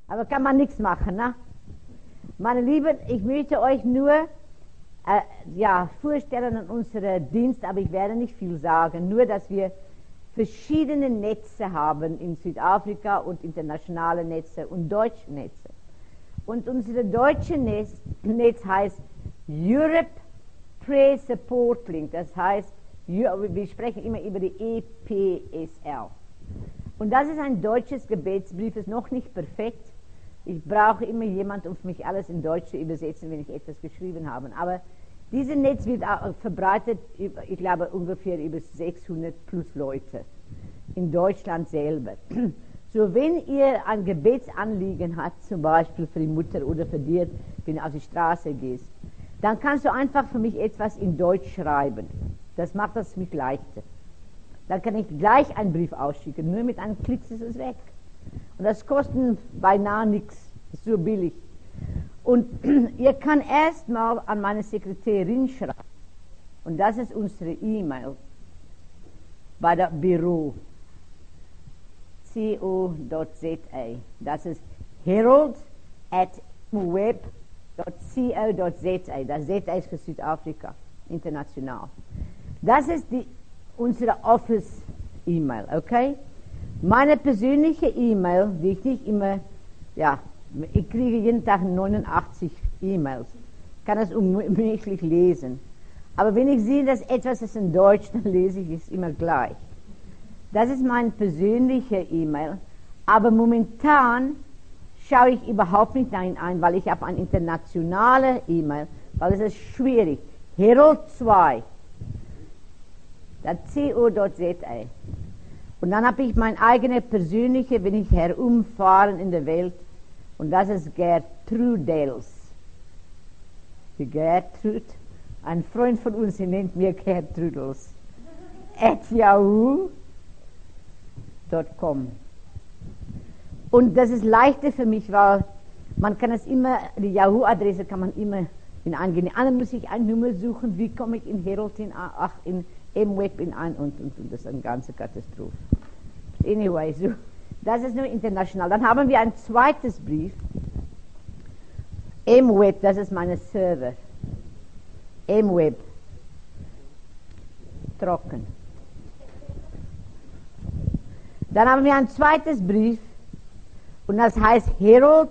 Aber kann man nichts machen, ne? Meine Lieben, ich möchte euch nur vorstellen an unseren Dienst, aber ich werde nicht viel sagen, nur dass wir verschiedene Netze haben in Südafrika und internationale Netze und deutsche Netze. Und unser deutsche Netz heißt Europe Prayer Support Link, das heißt, wir sprechen immer über die EPSL. Und das ist ein deutsches Gebetsbrief, ist noch nicht perfekt. Ich brauche immer jemanden, um mich alles in Deutsch zu übersetzen, wenn ich etwas geschrieben habe. Aber dieses Netz wird auch verbreitet, ich glaube ungefähr über 600 plus Leute in Deutschland selber. So, wenn ihr ein Gebetsanliegen habt, zum Beispiel für die Mutter oder für dich, wenn du auf die Straße gehst, dann kannst du einfach für mich etwas in Deutsch schreiben. Das macht es mich leichter. Dann kann ich gleich einen Brief ausschicken, nur mit einem Klick ist es weg. Und das kostet beinahe nichts, ist so billig. Und ihr könnt erstmal an meine Sekretärin schreiben. Und das ist unsere E-Mail bei der Büro. co.za. Das ist herald@web.co.za. Das Z ist für Südafrika, international. Das ist unsere Office-E-Mail, okay? Meine persönliche E-Mail, die ich nicht immer, ich kriege jeden Tag 89 E-Mails, kann es unmöglich lesen. Aber wenn ich sehe, dass etwas ist in Deutsch, dann lese ich es immer gleich. Das ist meine persönliche E-Mail, aber momentan schaue ich überhaupt nicht ein, weil ich habe eine internationale E-Mail, weil es ist schwierig. Herald 2, das co.za. Und dann habe ich meine eigene persönliche, wenn ich herumfahre in der Welt, und das ist Gertrudels. Die Gertrud, ein Freund von uns, sie nennt mir Gertrudels. @yahoo.com. Und das ist leichter für mich, weil man kann es immer, die Yahoo-Adresse kann man immer hineingehen. Dann muss ich eine Nummer suchen, wie komme ich in Herald in M-Web ein und das ist eine ganze Katastrophe. Anyway, so, das ist nur international. Dann haben wir ein zweites Brief. M-Web, das ist meine Server. M-Web. Trocken. Dann haben wir ein zweites Brief und das heißt Herald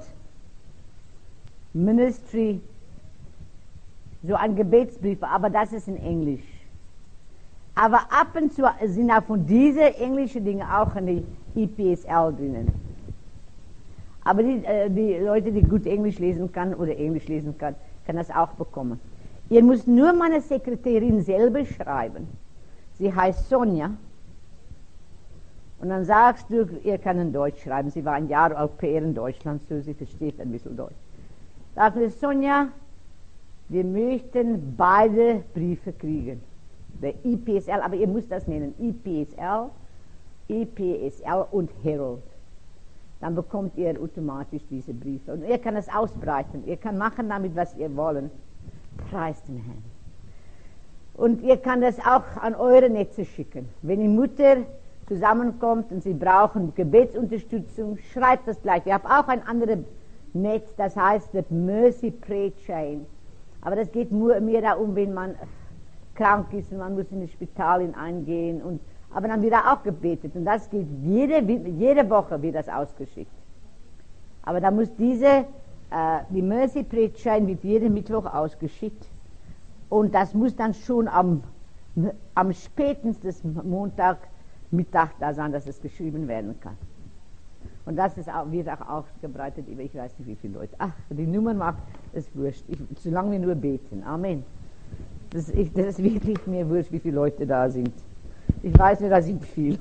Ministry, so ein Gebetsbrief, aber das ist in Englisch. Aber ab und zu sind auch von diesen englischen Dingen auch in die EPSL drinnen. Aber die Leute, die gut Englisch lesen kann oder Englisch lesen kann das auch bekommen. Ihr müsst nur meine Sekretärin selber schreiben. Sie heißt Sonja. Und dann sagst du, ihr kann in Deutsch schreiben. Sie war ein Jahr Au pair in Deutschland, so sie versteht ein bisschen Deutsch. Sag mir, Sonja, wir möchten beide Briefe kriegen. Der EPSL, aber ihr müsst das nennen, EPSL und Herald. Dann bekommt ihr automatisch diese Briefe. Und ihr könnt es ausbreiten. Ihr könnt machen damit, was ihr wollt. Preis den Herrn. Und ihr könnt es auch an eure Netze schicken. Wenn die Mutter zusammenkommt und sie brauchen Gebetsunterstützung, schreibt das gleich. Wir haben auch ein anderes Netz, das heißt das Mercy Prayer Chain. Aber das geht nur mehr darum, wenn man krank ist und man muss in das Spital hineingehen. Aber dann wird auch gebetet. Und das geht jede Woche wird das ausgeschickt. Aber da muss die Mercy Prayer Chain wird jeden Mittwoch ausgeschickt. Und das muss dann schon am spätestens Montagmittag da sein, dass es geschrieben werden kann. Und das wird auch ausgebreitet über ich weiß nicht wie viele Leute. Ach, die Nummern macht es wurscht. Solange wir nur beten. Amen. Das ist wirklich mir wurscht, wie viele Leute da sind. Ich weiß nur, da sind viel.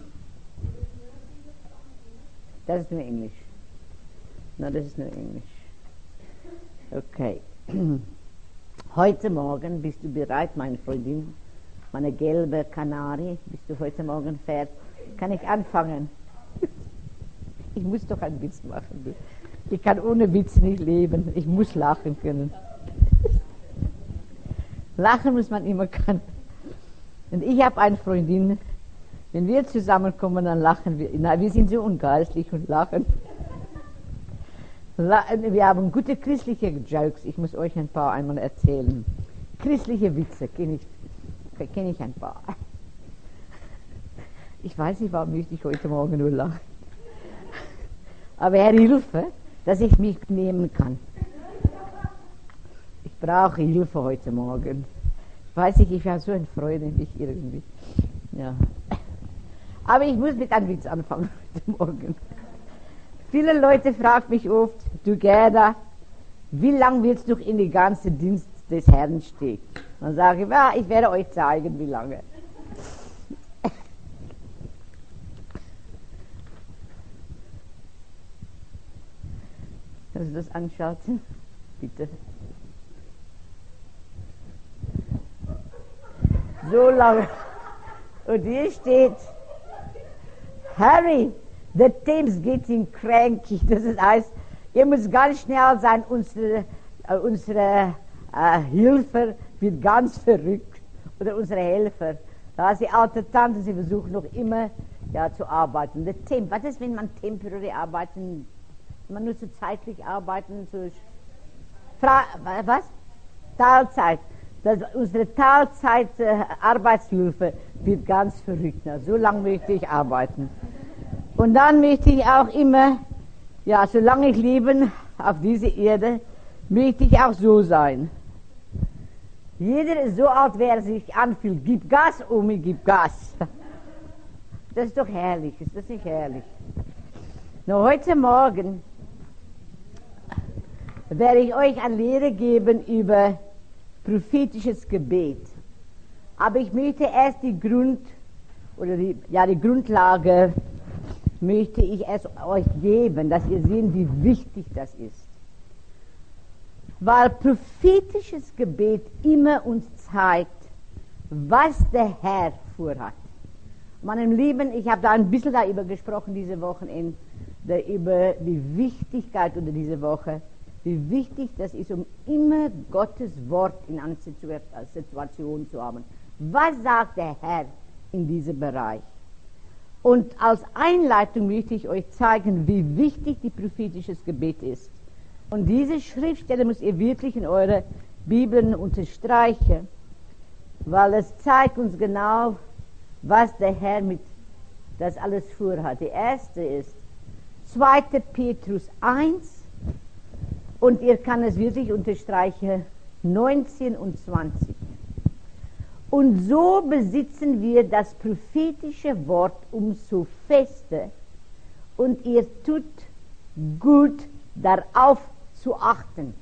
Das ist nur Englisch. Na, das ist nur Englisch. Okay. Heute Morgen bist du bereit, meine Freundin, meine gelbe Kanari? Bist du heute Morgen fertig? Kann ich anfangen? Ich muss doch einen Witz machen. Ich kann ohne Witz nicht leben. Ich muss lachen können. Lachen muss man immer können. Und ich habe eine Freundin, wenn wir zusammenkommen, dann lachen wir. Na, wir sind so ungeistlich und lachen. Wir haben gute christliche Jokes. Ich muss euch ein paar einmal erzählen. Christliche Witze kenne ich ein paar. Ich weiß nicht, warum möchte ich heute Morgen nur lachen. Aber Herr, Hilfe, dass ich mich nehmen kann. Ich brauche Hilfe heute Morgen. Weiß ich habe so eine Freude in mich irgendwie. Ja. Aber ich muss mit einem Witz anfangen heute Morgen. Viele Leute fragen mich oft, du Gerda, wie lange willst du in den ganzen Dienst des Herrn stehen? Dann sage ich, ja, ich werde euch zeigen, wie lange. Kannst du das anschalten? Bitte. So lange. Und hier steht, Harry, the team's getting cranky. Das heißt, ihr müsst ganz schnell sein, unsere Hilfe wird ganz verrückt. Oder unsere Helfer. Da ist die alte Tante, sie versucht noch immer zu arbeiten. The temp, was ist, wenn man temporary arbeiten, wenn man nur so zeitlich arbeiten, so was? Teilzeit. Unsere Teilzeit-Arbeitshilfe wird ganz verrückt. Na, so lange möchte ich arbeiten. Und dann möchte ich auch immer, solange ich lebe auf dieser Erde, möchte ich auch so sein. Jeder ist so alt, wer sich anfühlt. Gib Gas, Omi, gib Gas. Das ist doch herrlich, ist das nicht herrlich? Nur heute Morgen werde ich euch eine Lehre geben über prophetisches Gebet. Aber ich möchte erst die Grundlage möchte ich erst euch geben, dass ihr seht, wie wichtig das ist. Weil prophetisches Gebet immer uns zeigt, was der Herr vorhat. Meinem Lieben, ich habe da ein bisschen darüber gesprochen diese Woche, über die Wichtigkeit unter dieser Woche, wie wichtig das ist, um immer Gottes Wort in einer Situation zu haben. Was sagt der Herr in diesem Bereich? Und als Einleitung möchte ich euch zeigen, wie wichtig die prophetisches Gebet ist. Und diese Schriftstelle müsst ihr wirklich in eure Bibeln unterstreichen, weil es zeigt uns genau, was der Herr mit das alles vorhat. Die erste ist 2. Petrus 1, und ihr kann es wirklich unterstreichen, 19 und 20. Und so besitzen wir das prophetische Wort umso fester, und ihr tut gut darauf zu achten,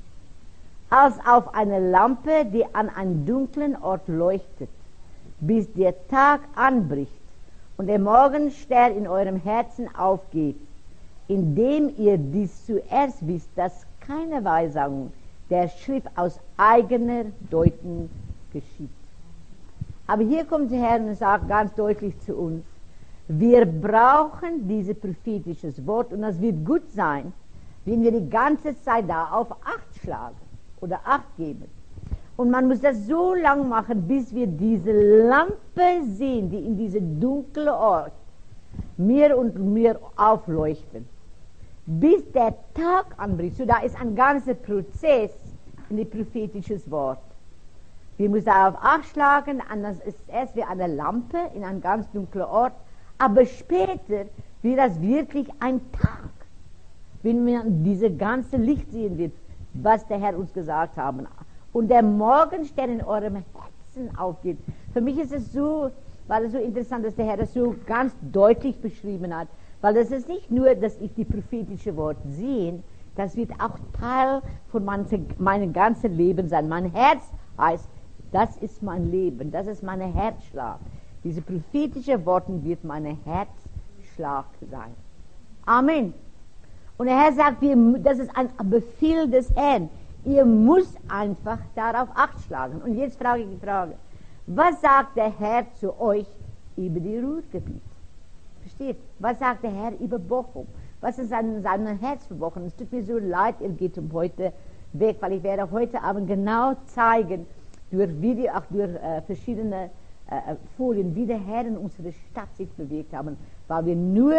als auf eine Lampe, die an einem dunklen Ort leuchtet, bis der Tag anbricht und der Morgenstern in eurem Herzen aufgeht, indem ihr dies zuerst wisst, dass keine Weissagung der Schrift aus eigener Deutung geschieht. Aber hier kommt der Herr und sagt ganz deutlich zu uns, wir brauchen dieses prophetisches Wort, und das wird gut sein, wenn wir die ganze Zeit da auf Acht schlagen oder Acht geben. Und man muss das so lang machen, bis wir diese Lampe sehen, die in diesem dunklen Ort mehr und mehr aufleuchten. Bis der Tag anbricht. So, da ist ein ganzer Prozess in das prophetische Wort. Wir müssen auf Acht schlagen, anders ist es erst wie eine Lampe in einem ganz dunklen Ort, aber später wird das wirklich ein Tag, wenn man diese ganze Licht sehen wird, was der Herr uns gesagt hat. Und der Morgenstern in eurem Herzen aufgeht. Für mich ist es so, weil es so interessant ist, dass der Herr das so ganz deutlich beschrieben hat, weil es ist nicht nur, dass ich die prophetische Wort sehe, das wird auch Teil von meinem ganzen Leben sein. Mein Herz heißt, das ist mein Leben, das ist mein Herzschlag. Diese prophetische Worte wird mein Herzschlag sein. Amen. Und der Herr sagt, das ist ein Befehl des Herrn. Ihr müsst einfach darauf Acht schlagen. Und jetzt frage ich die Frage, was sagt der Herr zu euch über die Ruhrgebiet? Versteht? Was sagt der Herr über Bochum? Was ist an seinem Herz für Bochum? Es tut mir so leid, er geht heute weg, weil ich werde heute Abend genau zeigen, durch Video, auch durch verschiedene Folien, wie der Herr in unserer Stadt sich bewegt haben, weil wir nur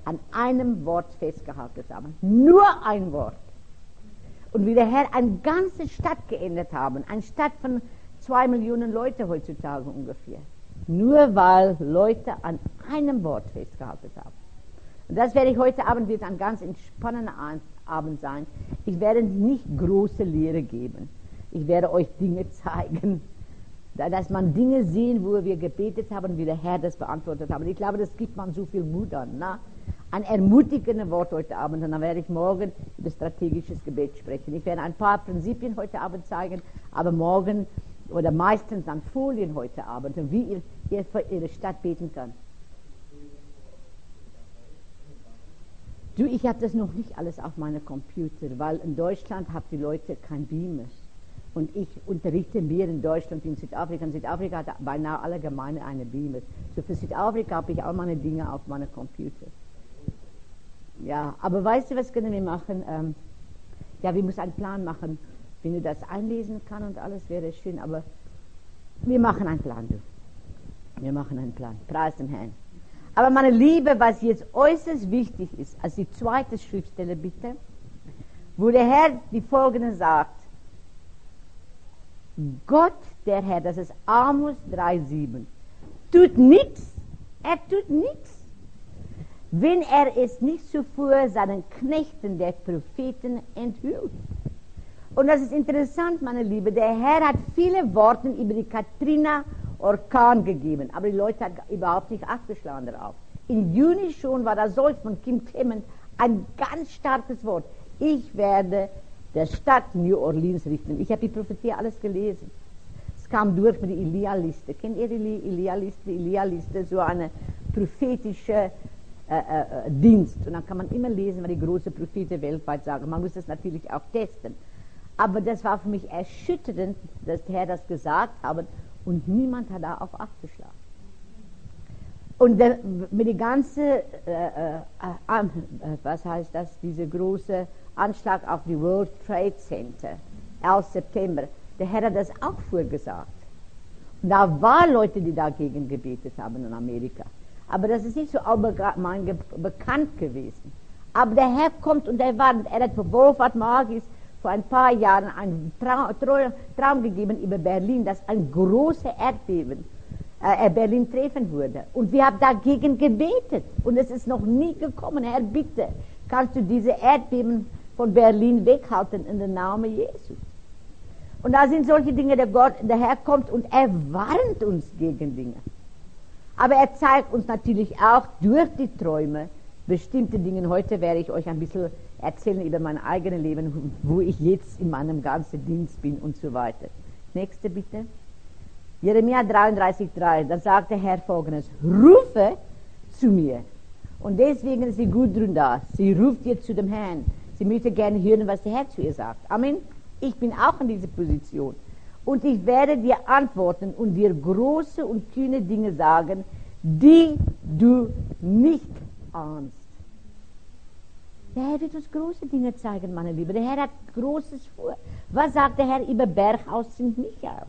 an einem Wort festgehalten haben. Nur ein Wort. Und wie der Herr eine ganze Stadt geändert haben, eine Stadt von 2 Millionen Leuten heutzutage ungefähr. Nur weil Leute an einem Wort festgehalten haben. Und das werde ich heute Abend, wird ein ganz entspannender Abend sein. Ich werde nicht große Lehre geben. Ich werde euch Dinge zeigen, dass man Dinge sehen, wo wir gebetet haben, wie der Herr das beantwortet hat. Ich glaube, das gibt man so viel Mut an. Na? Ein ermutigendes Wort heute Abend, und dann werde ich morgen über strategisches Gebet sprechen. Ich werde ein paar Prinzipien heute Abend zeigen, aber morgen oder meistens dann Folien heute Abend, und wie ihr für Ihre Stadt beten könnt. Du, ich habe das noch nicht alles auf meinem Computer, weil in Deutschland haben die Leute kein Beamer. Und ich unterrichte mehr in Deutschland wie in Südafrika. In Südafrika hat beinahe alle Gemeinden eine Beamer. So für Südafrika habe ich all meine Dinge auf meinem Computer. Ja, aber weißt du, was können wir machen? Ja, wir müssen einen Plan machen. Wenn du das einlesen kannst und alles, wäre schön. Aber wir machen einen Plan, du. Wir machen einen Plan. Preis dem Herrn. Aber meine Liebe, was jetzt äußerst wichtig ist, als die zweite Schriftstelle bitte, wo der Herr die folgende sagt: Gott, der Herr, das ist Amos 3,7, tut nichts, er tut nichts, wenn er es nicht zuvor seinen Knechten, der Propheten, enthüllt. Und das ist interessant, meine Liebe, der Herr hat viele Worte über die Katrina Orkan gegeben, aber die Leute haben überhaupt nicht Acht geschlagen darauf. Im Juni schon war das solch von Kim Clement ein ganz starkes Wort. Ich werde der Stadt New Orleans richten. Ich habe die Prophetie alles gelesen. Es kam durch mit der Elia-Liste. Kennt ihr die Elia-Liste? Die Elia-Liste, so eine prophetische Dienst. Und dann kann man immer lesen, was die großen Propheten weltweit sagen. Man muss das natürlich auch testen. Aber das war für mich erschütternd, dass der Herr das gesagt hat und niemand hat da auf Acht geschlagen. Und mit der ganzen, was heißt das, diese große Anschlag auf die World Trade Center, 11. September, der Herr hat das auch vorgesagt. Und da waren Leute, die dagegen gebetet haben in Amerika. Aber das ist nicht so allgemein bekannt gewesen. Aber der Herr kommt und er hat für Wolfhard Magis vor ein paar Jahren einen Traum gegeben über Berlin, dass ein großes Erdbeben Berlin treffen würde. Und wir haben dagegen gebetet. Und es ist noch nie gekommen. Herr, bitte, kannst du diese Erdbeben von Berlin weghalten in den Namen Jesu? Und da sind solche Dinge, der Herr kommt und er warnt uns gegen Dinge. Aber er zeigt uns natürlich auch durch die Träume bestimmte Dinge. Heute werde ich euch ein bisschen erzählen über mein eigenes Leben, wo ich jetzt in meinem ganzen Dienst bin und so weiter. Nächste bitte. Jeremia 33,3, da sagt der Herr Folgendes: Rufe zu mir. Und deswegen ist die Gudrun da. Sie ruft jetzt zu dem Herrn. Sie möchte gerne hören, was der Herr zu ihr sagt. Amen. Ich bin auch in dieser Position. Und ich werde dir antworten und dir große und kühne Dinge sagen, die du nicht ahnst. Der Herr wird uns große Dinge zeigen, meine Liebe. Der Herr hat Großes vor. Was sagt der Herr über Berghaus St. Michael?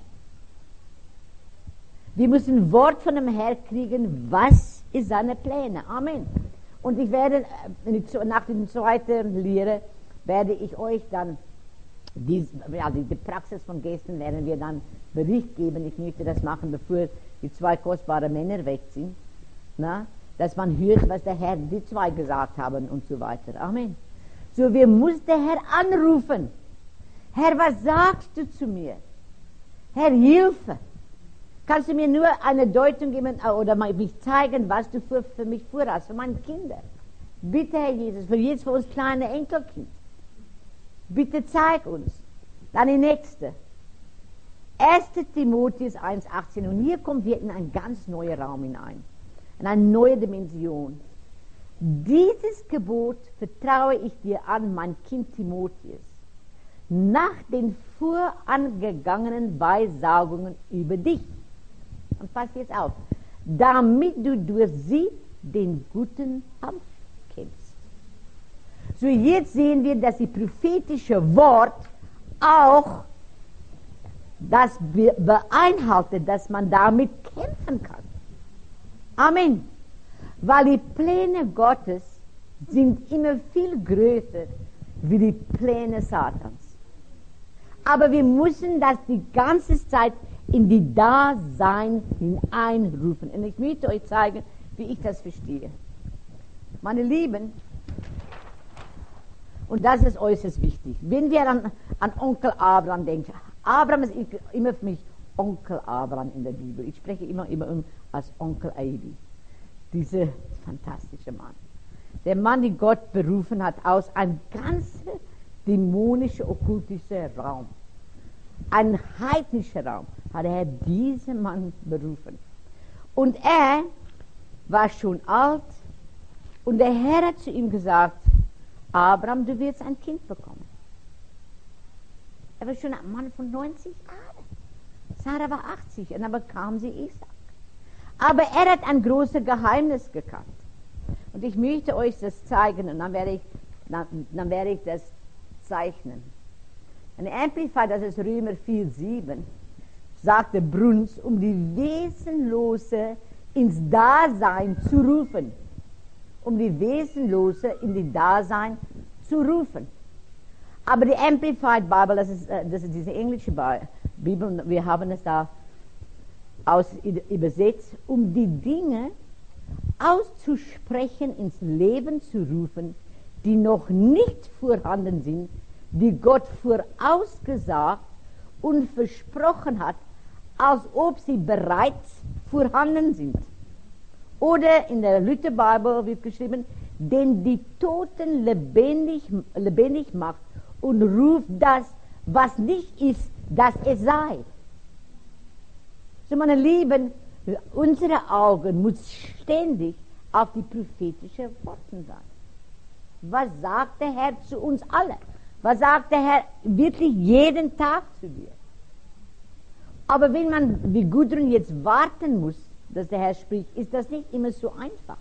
Wir müssen ein Wort von dem Herrn kriegen, was ist seine Pläne. Amen. Und ich werde, nach der zweiten Lehre, werde ich euch dann, die Praxis von gestern werden wir dann Bericht geben. Ich möchte das machen, bevor die zwei kostbaren Männer wegziehen. Na? Dass man hört, was der Herr, die zwei gesagt haben und so weiter. Amen. So, wir müssen den Herr anrufen. Herr, was sagst du zu mir? Herr, Hilfe. Kannst du mir nur eine Deutung geben oder mich zeigen, was du für mich vorhast, für meine Kinder? Bitte, Herr Jesus, für uns kleine Enkelkind. Bitte zeig uns. Dann die nächste. 1. Timotheus 1,18. Und hier kommen wir in einen ganz neuen Raum hinein. In eine neue Dimension. Dieses Gebot vertraue ich dir an, mein Kind Timotheus, nach den vorangegangenen Weissagungen über dich. Und pass jetzt auf. Damit du durch sie den guten Kampf kämpfst. So, jetzt sehen wir, dass das prophetische Wort auch das beinhaltet, dass man damit kämpfen kann. Amen. Weil die Pläne Gottes sind immer viel größer wie die Pläne Satans. Aber wir müssen das die ganze Zeit in die Dasein hineinrufen. Und ich möchte euch zeigen, wie ich das verstehe. Meine Lieben, und das ist äußerst wichtig, wenn wir an Onkel Abraham denken, Abraham ist immer für mich Onkel Abraham in der Bibel. Ich spreche immer als Onkel Abi. Dieser fantastische Mann. Der Mann, den Gott berufen hat aus einem ganzen dämonischen, okkultischen Raum. Ein heidnischer Raum hat er diesen Mann berufen. Und er war schon alt und der Herr hat zu ihm gesagt, Abraham, du wirst ein Kind bekommen. Er war schon ein Mann von 90 Jahren. Sarah war 80 und dann bekam sie Isaac. Aber er hat ein großes Geheimnis gekannt. Und ich möchte euch das zeigen und dann werde ich das zeichnen. Ein Amplified, das ist Römer 4,7, sagte Bruns, um die Wesenlose ins Dasein zu rufen. Um die Wesenlose in die Dasein zu rufen. Aber die Amplified Bible, das ist diese englische Bibel, wir haben es da übersetzt, um die Dinge auszusprechen, ins Leben zu rufen, die noch nicht vorhanden sind, die Gott vorausgesagt und versprochen hat, als ob sie bereits vorhanden sind. Oder in der Lutherbibel wird geschrieben, denn die Toten lebendig macht und ruft das, was nicht ist, dass es sei. So, meine Lieben, unsere Augen müssen ständig auf die prophetischen Worte sein. Was sagt der Herr zu uns alle? Was sagt der Herr wirklich jeden Tag zu dir? Aber wenn man, wie Gudrun, jetzt warten muss, dass der Herr spricht, ist das nicht immer so einfach.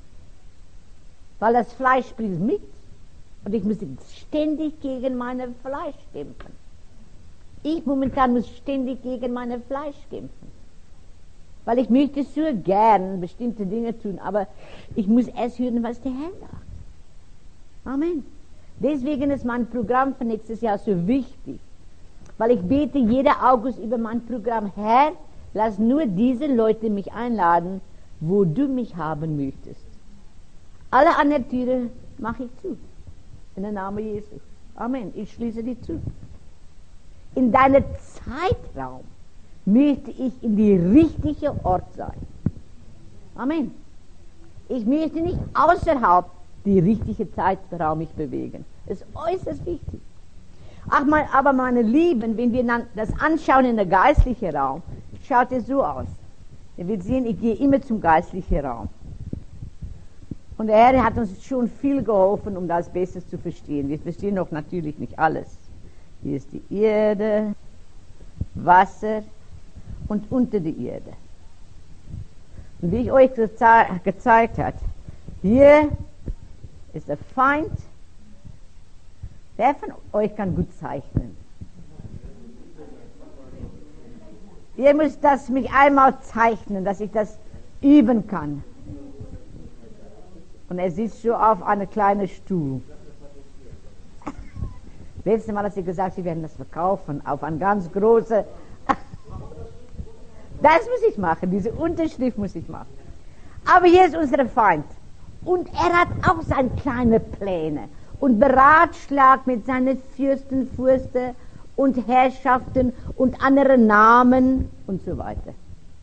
Weil das Fleisch spricht mit und ich muss ständig gegen mein Fleisch kämpfen. Ich momentan muss ständig gegen mein Fleisch kämpfen. Weil ich möchte so gern bestimmte Dinge tun, aber ich muss erst hören, was der Herr sagt. Amen. Deswegen ist mein Programm für nächstes Jahr so wichtig. Weil ich bete jeden August über mein Programm, Herr, lass nur diese Leute mich einladen, wo du mich haben möchtest. Alle anderen Türen mache ich zu. In dem Namen Jesu. Amen. Ich schließe die zu. In deinem Zeitraum möchte ich in die richtige Ort sein. Amen. Ich möchte nicht außerhalb die richtige Zeitraum mich bewegen. Das ist äußerst wichtig. Aber meine Lieben, wenn wir dann das anschauen in der geistlichen Raum, schaut es so aus. Ihr werdet sehen, ich gehe immer zum geistlichen Raum. Und der Herr hat uns schon viel geholfen, um das besser zu verstehen. Wir verstehen noch natürlich nicht alles. Hier ist die Erde, Wasser und unter die Erde. Und wie ich euch gezeigt habe, hier ist der Feind. Wer von euch kann gut zeichnen? Ihr müsst das mich einmal zeichnen, dass ich das üben kann. Und er sitzt so auf einem kleinen Stuhl. Letztes Mal hat sie gesagt, sie werden das verkaufen auf ein ganz große. Das muss ich machen, diese Unterschrift muss ich machen. Aber hier ist unser Feind. Und er hat auch seine kleinen Pläne und beratschlagt mit seinen Fürsten und Herrschaften und anderen Namen und so weiter.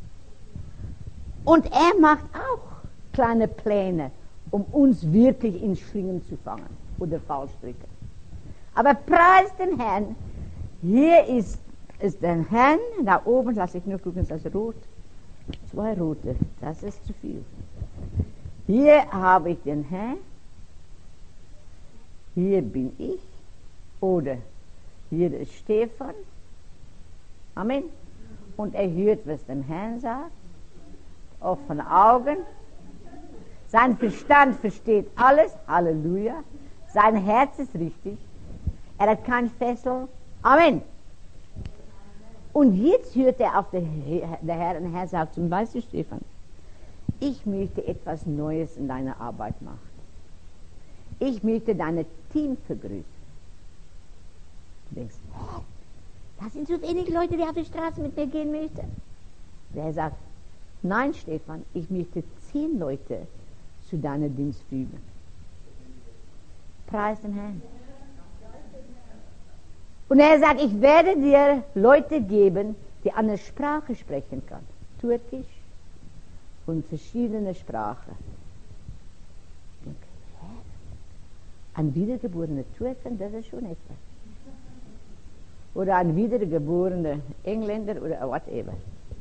Und er macht auch kleine Pläne, um uns wirklich in Schlingen zu fangen oder Fallstricke. Aber preis den Herrn, hier ist der Herrn, da oben, lass ich nur gucken, ist das rot? 2 rote, das ist zu viel. Hier habe ich den Herrn, hier bin ich, oder hier ist Stefan, Amen, und er hört, was dem Herrn sagt, offene Augen, sein Verstand versteht alles, Halleluja, sein Herz ist richtig, er hat kein Fessel, Amen. Und jetzt hört er auf der Herr, und der Herr sagt zum Beispiel, Stefan, ich möchte etwas Neues in deiner Arbeit machen. ich möchte dein Team begrüßen. Du denkst, hä? Das sind so wenige Leute, die auf die Straße mit mir gehen möchten. Der sagt, nein, Stefan, ich möchte 10 Leute zu deiner Dienst fügen. Preis den Herrn. Und er sagt, ich werde dir Leute geben, die eine Sprache sprechen können. Türkisch und verschiedene Sprachen. Ich denke, hä? Ein wiedergeborener Türken, das ist schon etwas. Oder ein wiedergeborener Engländer oder whatever.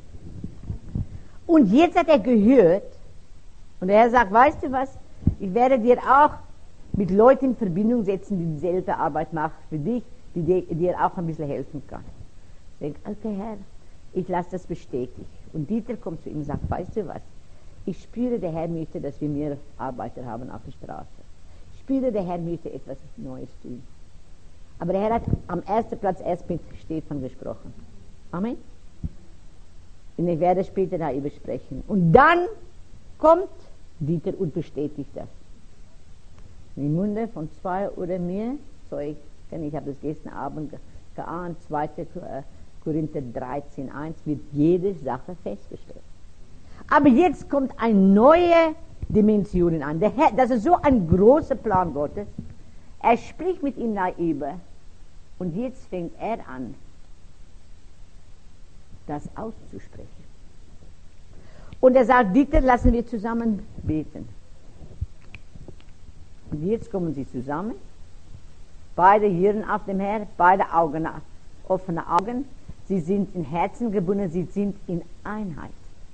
Und jetzt hat er gehört, und er sagt, weißt du was, ich werde dir auch mit Leuten in Verbindung setzen, die dieselbe Arbeit machen für dich, die dir auch ein bisschen helfen kann. Ich denke, okay Herr, ich lasse das bestätigen. Und Dieter kommt zu ihm und sagt, weißt du was, ich spüre, der Herr möchte, dass wir mehr Arbeiter haben auf der Straße. Ich spüre, der Herr möchte etwas Neues tun. Aber der Herr hat am ersten Platz erst mit Stefan gesprochen. Amen. Und ich werde später darüber sprechen. Und dann kommt Dieter und bestätigt das. Im Munde von 2 oder mehr Zeugen, ich habe das gestern Abend geahnt, 2. Korinther 13,1 wird jede Sache festgestellt. Aber jetzt kommt eine neue Dimension an. Der Herr, das ist so ein großer Plan Gottes. Er spricht mit ihm darüber und jetzt fängt er an, das auszusprechen. Und er sagt, Dieter, lassen wir zusammen beten. Und jetzt kommen sie zusammen, beide Hirn auf dem Herr, beide Augen, offene Augen. Sie sind in Herzen gebunden, sie sind in Einheit.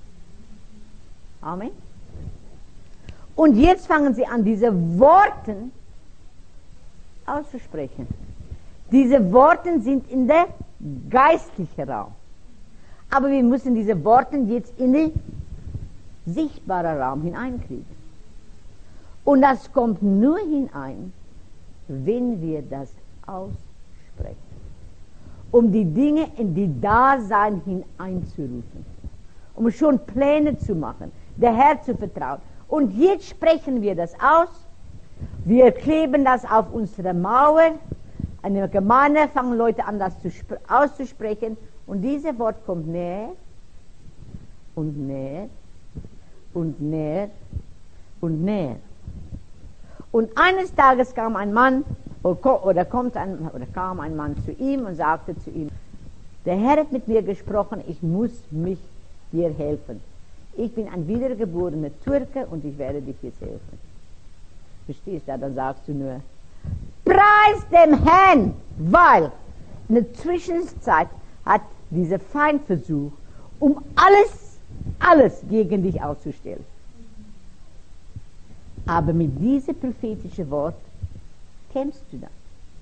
Amen. Und jetzt fangen sie an, diese Worte auszusprechen. Diese Worte sind in der geistlichen Raum. Aber wir müssen diese Worte jetzt in den sichtbaren Raum hineinkriegen. Und das kommt nur hinein, wenn wir das aussprechen. Um die Dinge in die Dasein hineinzurufen. Um schon Pläne zu machen, der Herr zu vertrauen. Und jetzt sprechen wir das aus. Wir kleben das auf unsere Mauer. In der Gemeinde fangen Leute an, das auszusprechen. Und dieses Wort kommt näher und näher und näher und näher. Und eines Tages kam ein Mann, kam ein Mann zu ihm und sagte zu ihm, der Herr hat mit mir gesprochen, ich muss dir helfen. Ich bin ein wiedergeborener Türke und ich werde dich jetzt helfen. Verstehst du? Dann sagst du nur, preis dem Herrn, weil in der Zwischenzeit hat dieser Feind versucht, um alles gegen dich auszustellen. Aber mit diesem prophetischen Wort kämpfst du dann.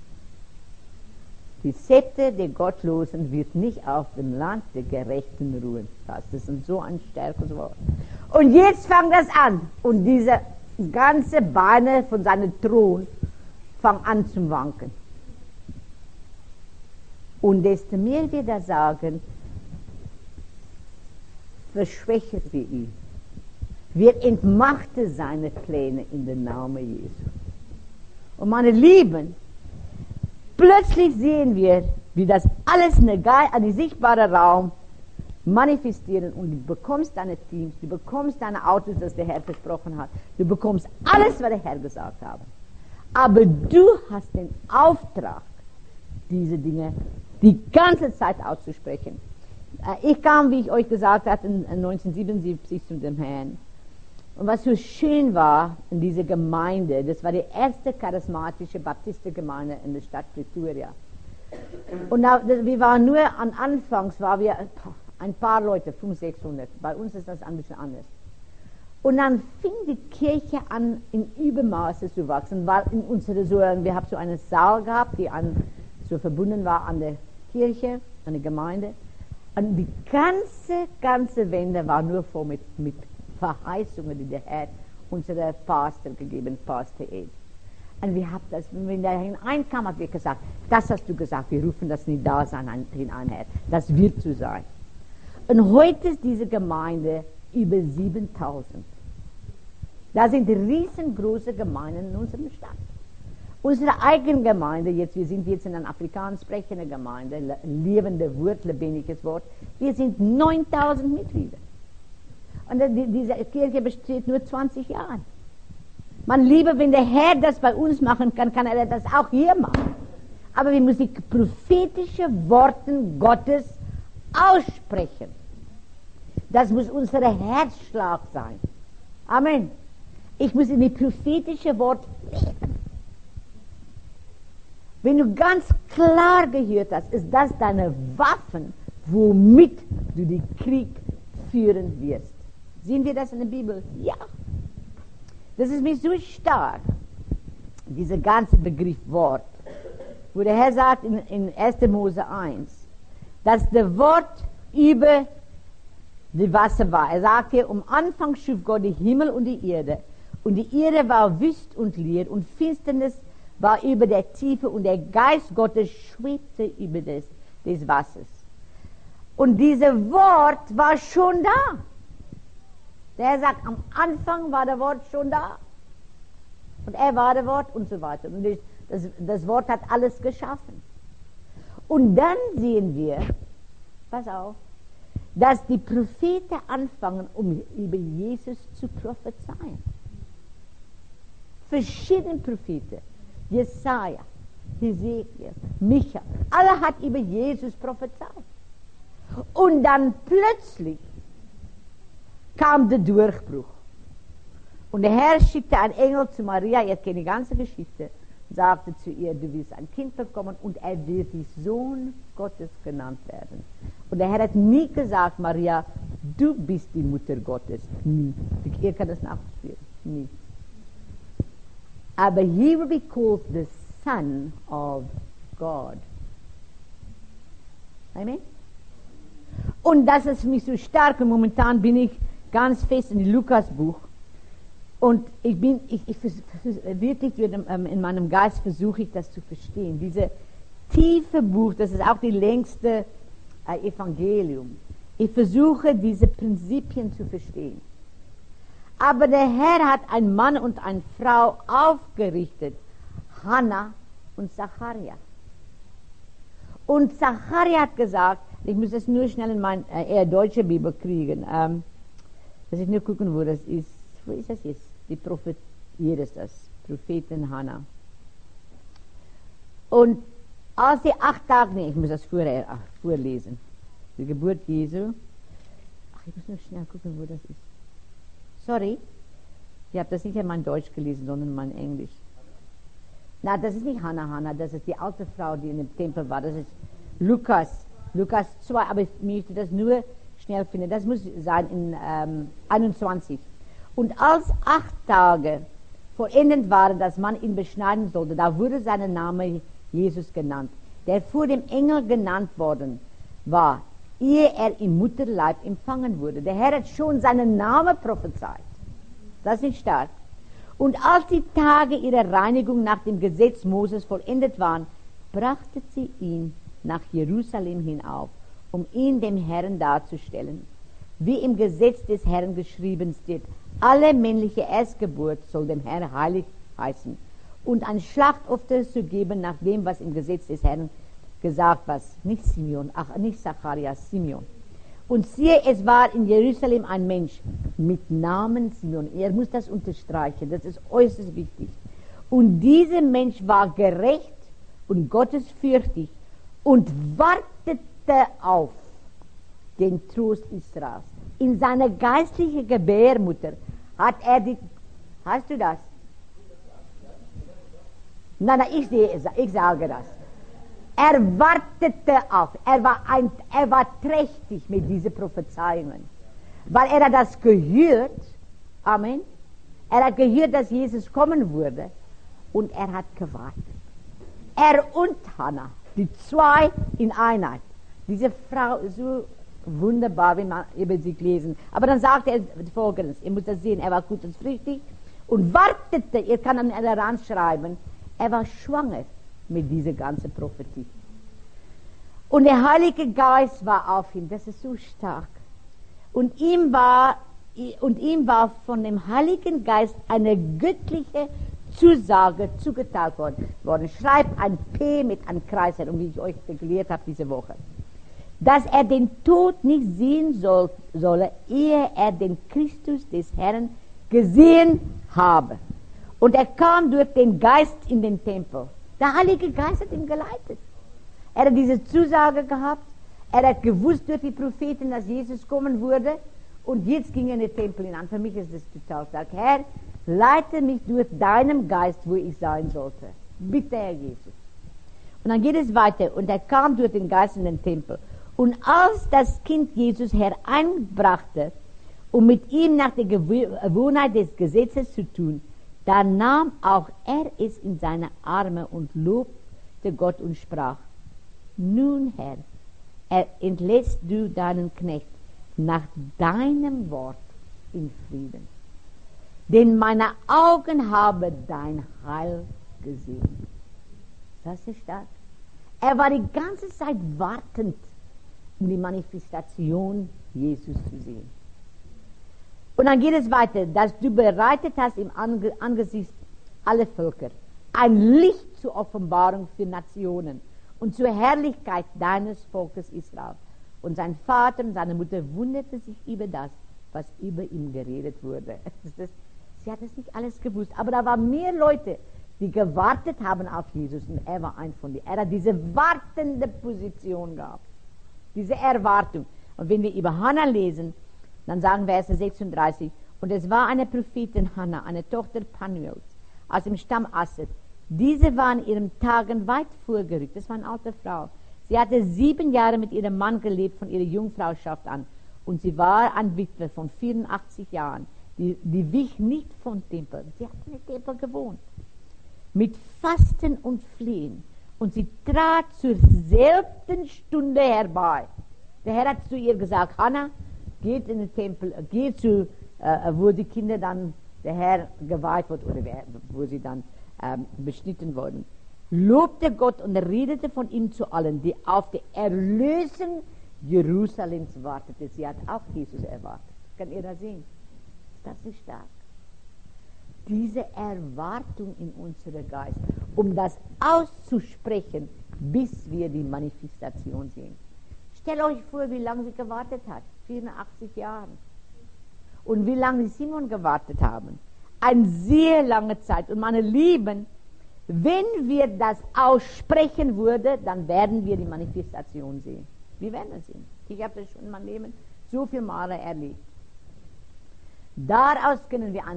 Die Zepter der Gottlosen wird nicht auf dem Land der Gerechten ruhen. Das ist so ein starkes Wort. Und jetzt fängt das an. Und diese ganze Beine von seinem Thron fangen an zu wanken. Und desto mehr wir da sagen, verschwächen wir ihn. Wir entmachten seine Pläne in den Namen Jesu. Und meine Lieben, plötzlich sehen wir, wie das alles in den sichtbaren Raum manifestieren und du bekommst deine Teams, du bekommst deine Autos, das der Herr versprochen hat, du bekommst alles, was der Herr gesagt hat. Aber du hast den Auftrag, diese Dinge die ganze Zeit auszusprechen. Ich kam, wie ich euch gesagt habe, in 1977 zu dem Herrn. Und was so schön war in dieser Gemeinde, das war die erste charismatische Baptistengemeinde in der Stadt Pretoria. Und wir waren nur, anfangs waren wir ein paar Leute, 500, 600. Bei uns ist das ein bisschen anders. Und dann fing die Kirche an, in Übermaße zu wachsen, weil wir haben so einen Saal gehabt, die so verbunden war an der Kirche, an der Gemeinde. Und die ganze Wände war nur voll mit Verheißungen, die der Herr unserer Pastor gegeben, Pastor Ed. Und wir haben das, wenn wir da hineinkamen, hat wir gesagt, das hast du gesagt, wir rufen das nicht da hinein, Herr. Das wird so sein. Und heute ist diese Gemeinde über 7000. Da sind riesengroße Gemeinden in unserer Stadt. Unsere eigene Gemeinde, wir sind jetzt in einer afrikanisch sprechenden Gemeinde, lebende Wort, lebendiges Wort, wir sind 9000 Mitglieder. Und diese Kirche besteht nur 20 Jahre. Man lieber, wenn der Herr das bei uns machen kann, kann er das auch hier machen. Aber wir müssen die prophetischen Worte Gottes aussprechen. Das muss unser Herzschlag sein. Amen. Ich muss in die prophetische Wort leben. Wenn du ganz klar gehört hast, ist das deine Waffen, womit du den Krieg führen wirst. Sehen wir das in der Bibel? Ja. Das ist mir so stark, dieser ganze Begriff Wort, wo der Herr sagt in 1. Mose 1, dass das Wort über die Wasser war. Er sagt hier, Anfang schuf Gott die Himmel und die Erde. Und die Erde war wüst und leer und Finsternis war über der Tiefe und der Geist Gottes schwebte über des Wassers. Und dieses Wort war schon da. Der Herr sagt, am Anfang war das Wort schon da. Und er war das Wort und so weiter. Und das Wort hat alles geschaffen. Und dann sehen wir, pass auf, dass die Propheten anfangen, um über Jesus zu prophezeien. Verschiedene Propheten. Jesaja, Hesekiel, Micha, alle hat über Jesus prophezeit. Und dann plötzlich kam der Durchbruch. Und der Herr schickte einen Engel zu Maria, ihr kennt die ganze Geschichte, sagte zu ihr, du wirst ein Kind bekommen und er wird die Sohn Gottes genannt werden. Und der Herr hat nie gesagt, Maria, du bist die Mutter Gottes. Nie. Ihr könnt das nachspüren. Nie. Aber he will be called the Son of God. Amen? Und das ist mich so stark und momentan bin ich ganz fest in Lukas-Buch. Und wirklich in meinem Geist versuche ich das zu verstehen. Diese tiefe Buch, das ist auch die längste Evangelium. Ich versuche diese Prinzipien zu verstehen. Aber der Herr hat einen Mann und eine Frau aufgerichtet, Hannah und Zacharia. Und Zacharia hat gesagt, ich muss das nur schnell in meine deutsche Bibel kriegen, dass ich nur gucken, wo das ist. Wo ist das jetzt? Die Prophet, hier ist das, Prophetin Hannah. Und als die 8 Tage, ich muss das vorlesen, die Geburt Jesu. Ich muss nur schnell gucken, wo das ist. Sorry, ich habe das nicht in mein Deutsch gelesen, sondern in mein Englisch. Na, das ist nicht Hannah, das ist die alte Frau, die in dem Tempel war. Das ist Lukas 2, aber ich möchte das nur schnell finden. Das muss sein in 21. Und als 8 Tage vollendet waren, dass man ihn beschneiden sollte, da wurde sein Name Jesus genannt, der vor dem Engel genannt worden war, ehe er im Mutterleib empfangen wurde. Der Herr hat schon seinen Namen prophezeit. Das ist nicht stark. Und als die Tage ihrer Reinigung nach dem Gesetz Moses vollendet waren, brachte sie ihn nach Jerusalem hinauf, um ihn dem Herrn darzustellen. Wie im Gesetz des Herrn geschrieben steht, alle männliche Erstgeburt soll dem Herrn heilig heißen und ein Schlachtopfer zu geben nach dem, was im Gesetz des Herrn gesagt war. Nicht Zacharias, Simeon. Und siehe, es war in Jerusalem ein Mensch mit Namen Simeon. Er muss das unterstreichen, das ist äußerst wichtig. Und dieser Mensch war gerecht und gottesfürchtig und wartete auf den Trost Israels. In seiner geistlichen Gebärmutter hat er die... Hast du das? Nein, ich sage das. Er wartete auf. Er war trächtig mit diesen Prophezeiungen. Weil er hat das gehört. Amen. Er hat gehört, dass Jesus kommen würde. Und er hat gewartet. Er und Hannah, die 2 in Einheit. Diese Frau ist so wunderbar, wenn man über sie lesen. Aber dann sagte er Folgendes. Ihr müsst das sehen. Er war gut und richtig. Und wartete. Ihr kann dann daran schreiben. Er war schwanger mit dieser ganzen Prophetie. Und der Heilige Geist war auf ihm, das ist so stark. Und ihm war von dem Heiligen Geist eine göttliche Zusage zugeteilt worden. Schreib ein P mit einem Kreis, und wie ich euch gelehrt habe diese Woche. Dass er den Tod nicht sehen solle, ehe er den Christus des Herrn gesehen habe. Und er kam durch den Geist in den Tempel. Der Heilige Geist hat ihn geleitet. Er hat diese Zusage gehabt. Er hat gewusst durch die Propheten, dass Jesus kommen würde. Und jetzt ging er in den Tempel hinein. Für mich ist das total stark. Herr, leite mich durch deinen Geist, wo ich sein sollte. Bitte, Herr Jesus. Und dann geht es weiter. Und er kam durch den Geist in den Tempel. Und als das Kind Jesus hereinbrachte, um mit ihm nach der Gewohnheit des Gesetzes zu tun, da nahm auch er es in seine Arme und lobte Gott und sprach: Nun, Herr, entlässt du deinen Knecht nach deinem Wort in Frieden. Denn meine Augen haben dein Heil gesehen. Das ist stark. Er war die ganze Zeit wartend, um die Manifestation Jesus zu sehen. Und dann geht es weiter, dass du bereitet hast im Angesicht aller Völker ein Licht zur Offenbarung für Nationen und zur Herrlichkeit deines Volkes Israel. Und sein Vater und seine Mutter wunderten sich über das, was über ihm geredet wurde. Sie hat es nicht alles gewusst, aber da waren mehr Leute, die gewartet haben auf Jesus, und er war ein von denen. Er hat diese wartende Position gehabt, diese Erwartung. Und wenn wir über Hannah lesen, dann sagen Verse 36, und es war eine Prophetin Hannah, eine Tochter Panuels, aus dem Stamm Asset. Diese war in ihren Tagen weit vorgerückt, das war eine alte Frau. Sie hatte 7 Jahre mit ihrem Mann gelebt, von ihrer Jungfrauschaft an, und sie war eine Witwe von 84 Jahren. Die wich nicht vom Tempel, sie hat in dem Tempel gewohnt. Mit Fasten und Flehen. Und sie trat zur selben Stunde herbei. Der Herr hat zu ihr gesagt: Hannah, geht in den Tempel, geht zu, wo die Kinder dann, der Herr geweiht wird, oder wo sie dann beschnitten wurden. Lobte Gott und redete von ihm zu allen, die auf die Erlösung Jerusalems warteten. Sie hat auch Jesus erwartet. Kann ihr das sehen? Das ist stark. Diese Erwartung in unserem Geist, um das auszusprechen, bis wir die Manifestation sehen. Stellt euch vor, wie lange sie gewartet hat. 84 Jahre. Und wie lange Simon gewartet haben. Eine sehr lange Zeit. Und meine Lieben, wenn wir das aussprechen würden, dann werden wir die Manifestation sehen. Wir werden es sehen. Ich habe das schon in meinem Leben so viele Male erlebt. Daraus können wir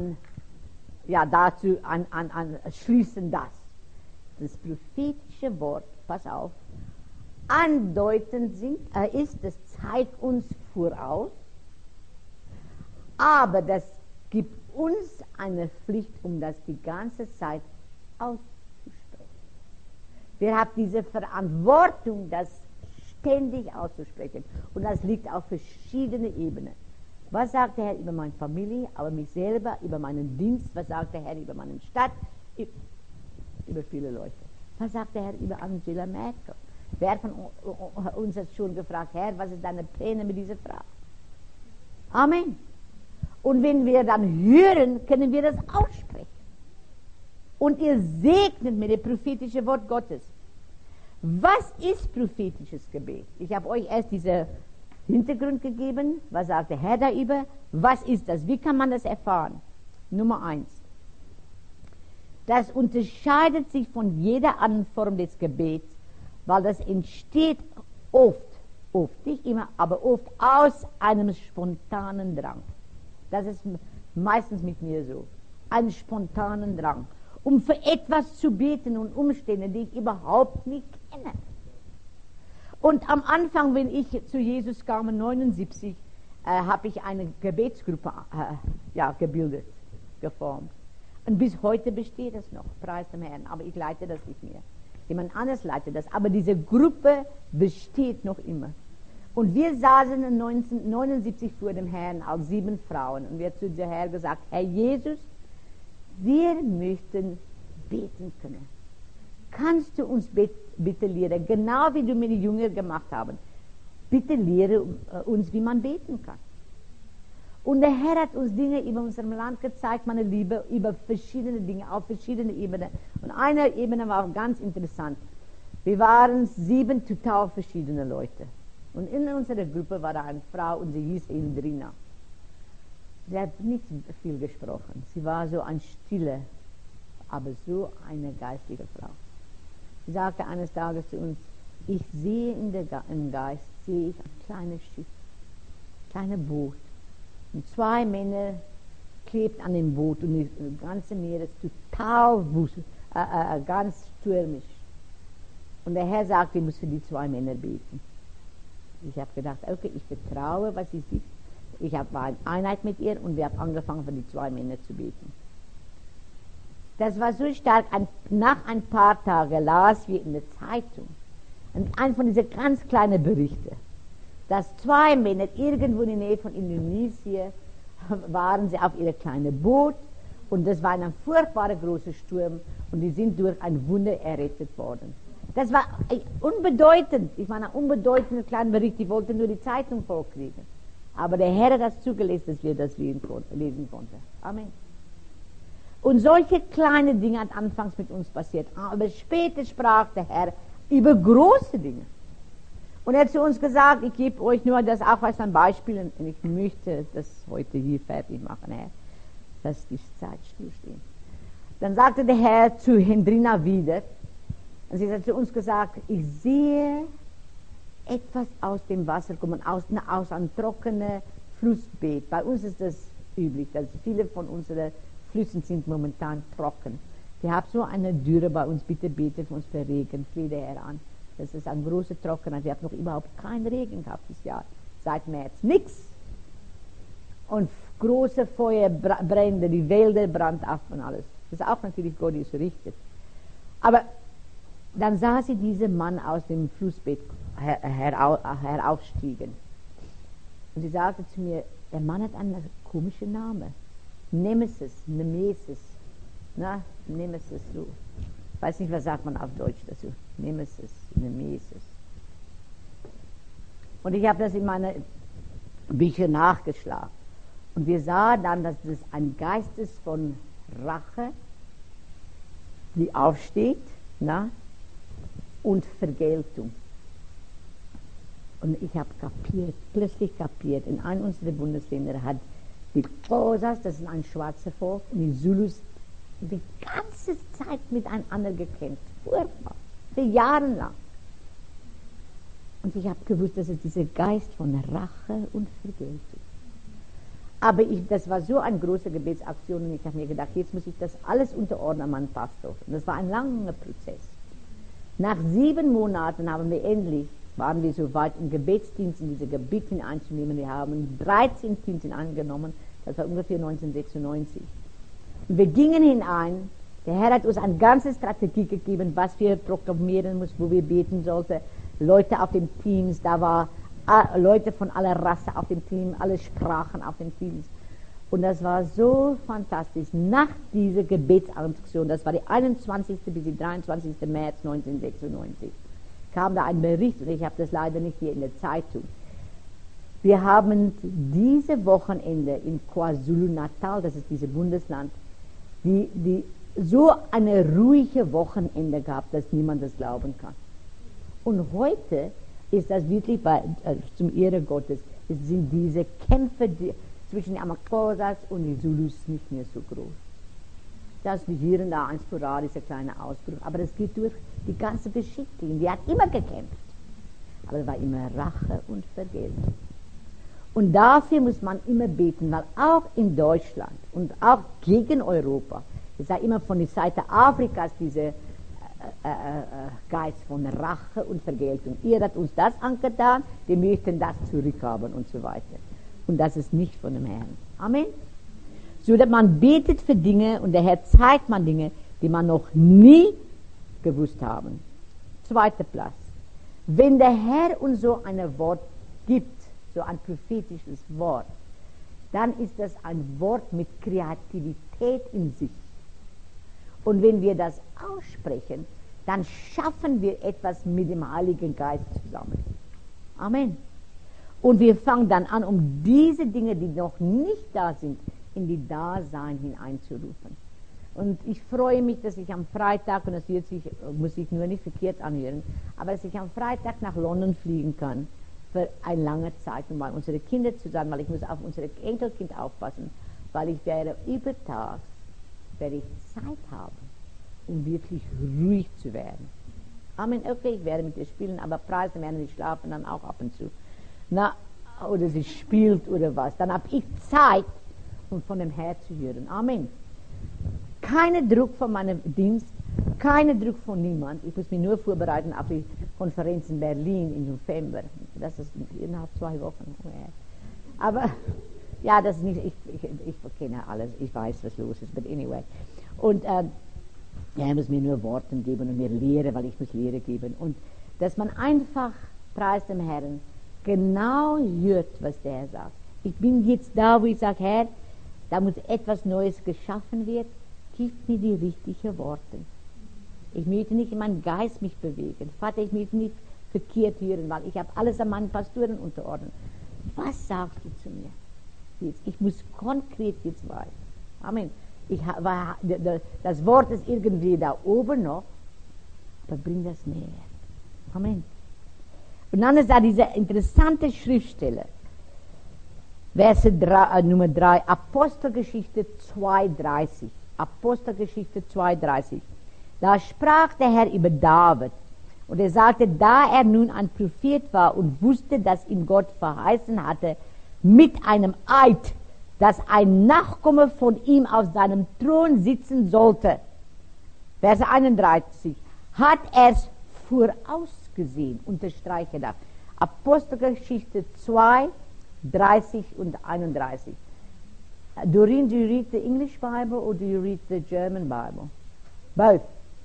schließen das prophetische Wort, pass auf, andeutend ist, das zeigt uns voraus, aber das gibt uns eine Pflicht, um das die ganze Zeit auszusprechen. Wir haben diese Verantwortung, das ständig auszusprechen, und das liegt auf verschiedenen Ebenen. Was sagt der Herr über meine Familie, über mich selber, über meinen Dienst? Was sagt der Herr über meine Stadt? Über viele Leute. Was sagt der Herr über Angela Merkel? Wer von uns hat schon gefragt: Herr, was ist deine Pläne mit dieser Frau? Amen. Und wenn wir dann hören, können wir das aussprechen. Und ihr segnet mit dem prophetischen Wort Gottes. Was ist prophetisches Gebet? Ich habe euch erst diese Hintergrund gegeben. Was sagt der Herr darüber? Was ist das? Wie kann man das erfahren? Nummer 1. Das unterscheidet sich von jeder anderen Form des Gebets, weil das entsteht oft nicht immer, aber oft aus einem spontanen Drang. Das ist meistens mit mir so. Einen spontanen Drang, um für etwas zu beten und Umstände, die ich überhaupt nicht kenne. Und am Anfang, wenn ich zu Jesus kam, 1979, habe ich eine Gebetsgruppe geformt. Und bis heute besteht es noch, preis dem Herrn. Aber ich leite das nicht mehr. Jemand anderes leitet das. Aber diese Gruppe besteht noch immer. Und wir saßen 1979 vor dem Herrn als 7 Frauen. Und wir haben zu dem Herrn gesagt: Herr Jesus, wir möchten beten können. Kannst du uns bitte lehren, genau wie du mir die Jünger gemacht haben, bitte lehre uns, wie man beten kann. Und der Herr hat uns Dinge über unserem Land gezeigt, meine Liebe, über verschiedene Dinge, auf verschiedene Ebenen. Und eine Ebene war auch ganz interessant. Wir waren 7 total verschiedene Leute. Und in unserer Gruppe war da eine Frau und sie hieß Indrina. Sie hat nicht viel gesprochen. Sie war so eine stille, aber so eine geistige Frau. Sie sagte eines Tages zu uns, ich sehe im Geist, sehe ich ein kleines Schiff, ein kleines Boot. Und 2 Männer klebt an dem Boot und das ganze Meer ist total ganz stürmisch. Und der Herr sagt, ich muss für die 2 Männer beten. Ich habe gedacht, okay, ich vertraue, was sie sieht. Ich war in Einheit mit ihr und wir haben angefangen, für die 2 Männer zu beten. Das war so stark, nach ein paar Tagen las wir in der Zeitung, einen von diesen ganz kleinen Berichten, dass 2 Männer irgendwo in der Nähe von Indonesien waren sie auf ihrem kleinen Boot und das war ein furchtbarer großer Sturm und die sind durch ein Wunder errettet worden. Das war unbedeutend, ich meine, ein unbedeutender kleiner Bericht, die wollten nur die Zeitung vollkriegen. Aber der Herr hat das zugelassen, dass wir das lesen konnten. Amen. Und solche kleine Dinge hat anfangs mit uns passiert. Aber später sprach der Herr über große Dinge. Und er hat zu uns gesagt, ich gebe euch nur das auch als ein Beispiel und ich möchte das heute hier fertig machen, Herr, dass die Zeit stillstehen. Dann sagte der Herr zu Hendrina wieder, und sie hat zu uns gesagt, ich sehe etwas aus dem Wasser kommen, aus einem trockenen Flussbeet. Bei uns ist das üblich, dass viele von unseren Flüssen sind momentan trocken. Wir haben so eine Dürre bei uns, bitte bete für uns für Regen, flehe der Herr an. Das ist eine große Trockenheit. Wir haben noch überhaupt keinen Regen gehabt dieses Jahr, seit März. Nix. Und große Feuerbrände, die Wälder brannten ab und alles. Das ist auch natürlich Gott, die es richtet. Aber dann sah sie diesen Mann aus dem Flussbett heraufstiegen. Und sie sagte zu mir, der Mann hat einen komischen Namen. Nemesis. Nemesis, so. Ich weiß nicht, was sagt man auf Deutsch dazu. Nemesis. Und ich habe das in meine Bücher nachgeschlagen. Und wir sahen dann, dass das ein Geist ist von Rache, die aufsteht, und Vergeltung. Und ich habe plötzlich kapiert, in einem unserer Bundesländer hat die Xhosas, das ist ein schwarzer Volk, und die Zulus die ganze Zeit miteinander gekämpft. Furchtbar. Für Jahre lang. Und ich habe gewusst, dass es dieser Geist von Rache und Vergeltung. Aber das war so eine große Gebetsaktion und ich habe mir gedacht, jetzt muss ich das alles unterordnen an meinen Pastor. Und das war ein langer Prozess. Nach 7 Monaten waren wir so weit, im Gebetsdienst in diese Gebiet einzunehmen. Wir haben 13 Dienste angenommen, das war ungefähr 1996. Und wir gingen hinein, der Herr hat uns eine ganze Strategie gegeben, was wir proklamieren mussten, wo wir beten sollten. Leute auf den Teams, da waren Leute von aller Rasse auf dem Team, alle Sprachen auf den Teams. Und das war so fantastisch. Nach dieser Gebetsaktion, das war die 21. bis die 23. März 1996, kam da ein Bericht, und ich habe das leider nicht hier in der Zeitung. Wir haben diese Wochenende in KwaZulu-Natal, das ist dieses Bundesland, die so eine ruhige Wochenende gehabt, dass niemand das glauben kann. Und heute ist das wirklich zum Ehre Gottes, es sind diese Kämpfe zwischen den Amaxhosas und den Zulus nicht mehr so groß. Das ist hier und da ein sporadischer kleiner Ausbruch, aber das geht durch die ganze Geschichte. Die hat immer gekämpft, aber es war immer Rache und Vergeltung. Und dafür muss man immer beten, weil auch in Deutschland und auch gegen Europa, es sei immer von der Seite Afrikas dieser Geist von Rache und Vergeltung. Ihr habt uns das angetan, wir möchten das zurückhaben und so weiter. Und das ist nicht von dem Herrn. Amen. So dass man betet für Dinge und der Herr zeigt man Dinge, die man noch nie gewusst haben. 2. Platz. Wenn der Herr uns so ein Wort gibt, so ein prophetisches Wort, dann ist das ein Wort mit Kreativität in sich. Und wenn wir das aussprechen, dann schaffen wir etwas mit dem Heiligen Geist zusammen. Amen. Und wir fangen dann an, um diese Dinge, die noch nicht da sind, in die Dasein hineinzurufen. Und ich freue mich, dass ich am Freitag, und das muss sich nur nicht verkehrt anhören, aber dass ich am Freitag nach London fliegen kann für eine lange Zeit, um mal unsere Kinder zu sein, weil ich muss auf unsere Enkelkind aufpassen, weil ich werde übertags werde ich Zeit haben, um wirklich ruhig zu werden. Amen, okay, ich werde mit ihr spielen, aber preisen werden sie schlafen dann auch ab und zu. Oder sie spielt oder was. Dann habe ich Zeit, um von dem Herrn zu hören. Amen. Kein Druck von meinem Dienst, kein Druck von niemand. Ich muss mich nur vorbereiten auf die Konferenz in Berlin im November. Das ist innerhalb 2 Wochen. Aber ja, das ist nicht, ich kenne alles, ich weiß, was los ist, but anyway. Und ja, er muss mir nur Worte geben und mir Lehre, weil ich muss Lehre geben. Und dass man einfach, preis dem Herrn, genau hört, was der Herr sagt. Ich bin jetzt da, wo ich sage, Herr, da muss etwas Neues geschaffen werden, gib mir die richtigen Worte. Ich möchte nicht in meinen Geist mich bewegen. Vater, ich möchte nicht verkehrt hören, weil ich habe alles an meinen Pastoren unterordnet. Was sagst du zu mir? Jetzt, ich muss konkret jetzt weiter. Amen. Das Wort ist irgendwie da oben noch, aber bring das näher. Amen. Und dann ist da diese interessante Schriftstelle, Nummer 3, Apostelgeschichte 2,30. Apostelgeschichte 2,30. Da sprach der Herr über David. Und er sagte, da er nun ein Prophet war und wusste, dass ihm Gott verheißen hatte, mit einem Eid, dass ein Nachkomme von ihm auf seinem Thron sitzen sollte. Vers 31. Hat er es vorausgesehen, unterstreiche das. Apostelgeschichte 2, 30 und 31. Doreen, do you read the English Bible or do you read the German Bible? Both.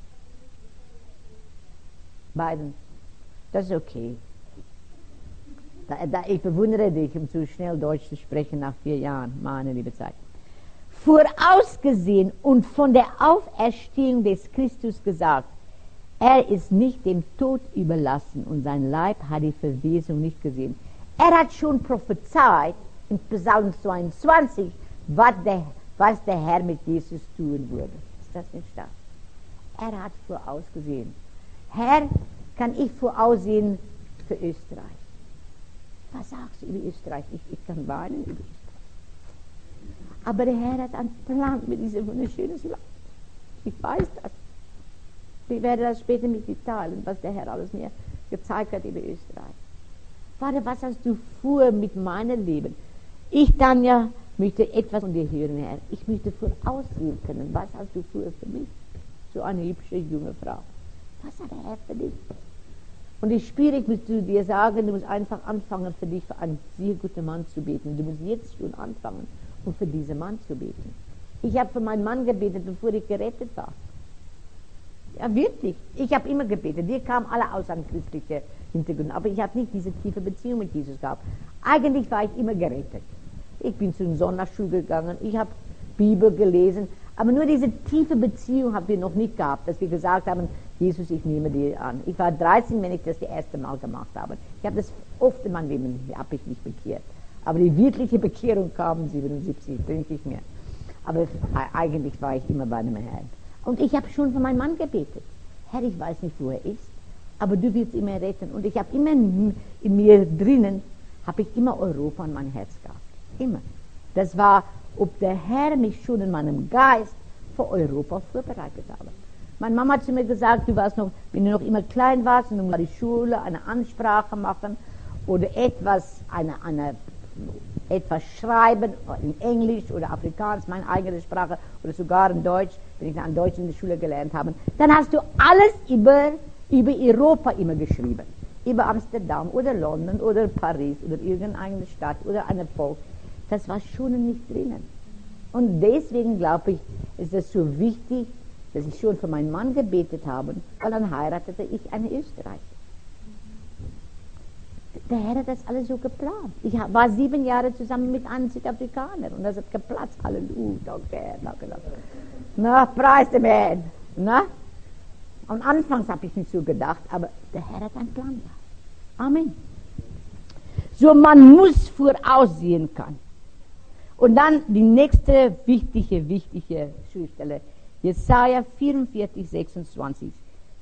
Beiden. Das ist okay. Ich bewundere dich, um so schnell Deutsch zu sprechen nach 4 Jahren, meine liebe Zeit. Vorausgesehen und von der Auferstehung des Christus gesagt, er ist nicht dem Tod überlassen und sein Leib hat die Verwesung nicht gesehen. Er hat schon prophezeit in Psalm 22, was der Herr mit Jesus tun würde. Ist das nicht stark? Er hat vorausgesehen. Herr, kann ich voraussehen für Österreich? Was sagst du über Österreich? Ich kann weinen über Österreich. Aber der Herr hat einen Plan mit diesem wunderschönen Land. Ich weiß das. Ich werde das später mit dir teilen, was der Herr alles mir gezeigt hat über Österreich. Vater, was hast du vor mit meinem Leben? Ich, Tanja, möchte etwas von dir hören, Herr. Ich möchte voraussehen können. Was hast du vor für mich? So eine hübsche junge Frau. Was hat der Herr für dich? Und ich spüre, ich muss dir sagen, du musst einfach anfangen, für dich, für einen sehr guten Mann zu beten. Du musst jetzt schon anfangen, um für diesen Mann zu beten. Ich habe für meinen Mann gebetet, bevor ich gerettet war. Ja, wirklich. Ich habe immer gebetet. Wir kamen alle aus einem christlichen Hintergrund. Aber ich habe nicht diese tiefe Beziehung mit Jesus gehabt. Eigentlich war ich immer gerettet. Ich bin zur Sonntagsschule gegangen, ich habe Bibel gelesen, aber nur diese tiefe Beziehung haben wir noch nicht gehabt, dass wir gesagt haben, Jesus, ich nehme dir an. Ich war 13, wenn ich das erste Mal gemacht habe. Ich habe das oft in meinem Leben, habe ich mich bekehrt. Aber die wirkliche Bekehrung kam 77, denke ich mir. Aber eigentlich war ich immer bei dem Herrn. Und ich habe schon für meinen Mann gebetet. Herr, ich weiß nicht, wo er ist, aber du wirst ihn retten. Und ich habe immer in mir drinnen, habe ich immer Europa in mein Herz gehabt. Immer. Das war, ob der Herr mich schon in meinem Geist für Europa vorbereitet habe. Meine Mama hat zu mir gesagt, du warst noch, wenn du noch immer klein warst und du musst in die Schule eine Ansprache machen oder etwas schreiben in Englisch oder Afrikaans, meine eigene Sprache oder sogar in Deutsch, wenn ich dann Deutsch in der Schule gelernt habe, dann hast du alles über Europa immer geschrieben. Über Amsterdam oder London oder Paris oder irgendeine Stadt oder eine Volk. Das war schon nicht drinnen. Und deswegen glaube ich, ist es so wichtig, dass ich schon für meinen Mann gebetet habe, weil dann heiratete ich eine Österreicherin. Der Herr hat das alles so geplant. Ich war 7 Jahre zusammen mit einem Südafrikaner und das hat geplatzt. Halleluja, danke Herr, danke. Na, preis dem Herrn. Na? Und anfangs habe ich nicht so gedacht, aber der Herr hat einen Plan gehabt. Amen. So man muss voraussehen können. Und dann die nächste wichtige Schriftstelle, Jesaja 44, 26.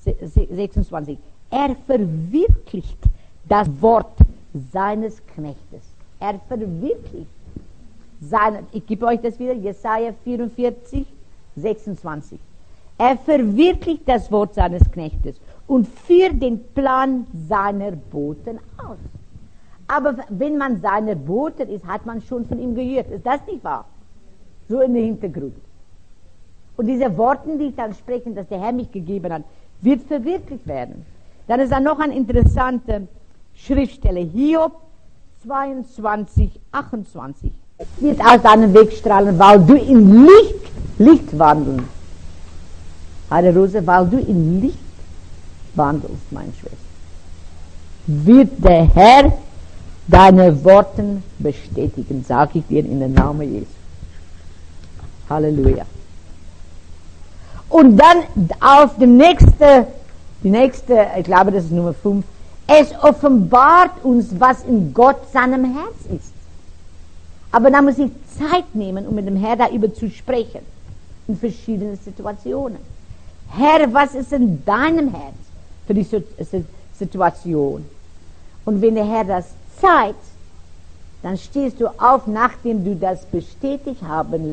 Er verwirklicht das Wort seines Knechtes. Er verwirklicht ich gebe euch das wieder, Jesaja 44, 26. Er verwirklicht das Wort seines Knechtes und führt den Plan seiner Boten aus. Aber wenn man seiner Boten ist, hat man schon von ihm gehört. Ist das nicht wahr? So in den Hintergrund. Und diese Worte, die ich dann spreche, dass der Herr mich gegeben hat, wird verwirklicht werden. Dann ist da noch eine interessante Schriftstelle. Hiob 22, 28. Wird aus deinem Weg strahlen, weil du in Licht wandeln. Heide Rose, weil du in Licht wandelst, meine Schwester. Wird der Herr deine Worte bestätigen, sage ich dir in den Namen Jesu. Halleluja. Und dann auf die nächste, ich glaube das ist Nummer 5, es offenbart uns, was in Gott seinem Herz ist. Aber da muss ich Zeit nehmen, um mit dem Herr darüber zu sprechen, in verschiedenen Situationen. Herr, was ist in deinem Herz für die Situation? Und wenn der Herr das zeigt, dann stehst du auf, nachdem du das bestätigt hatten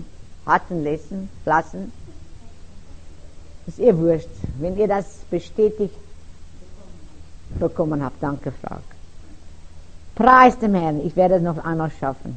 lassen. Ist ihr wurscht, wenn ihr das bestätigt bekommen habt. Danke, Frank. Preis dem Herrn, ich werde es noch einmal schaffen.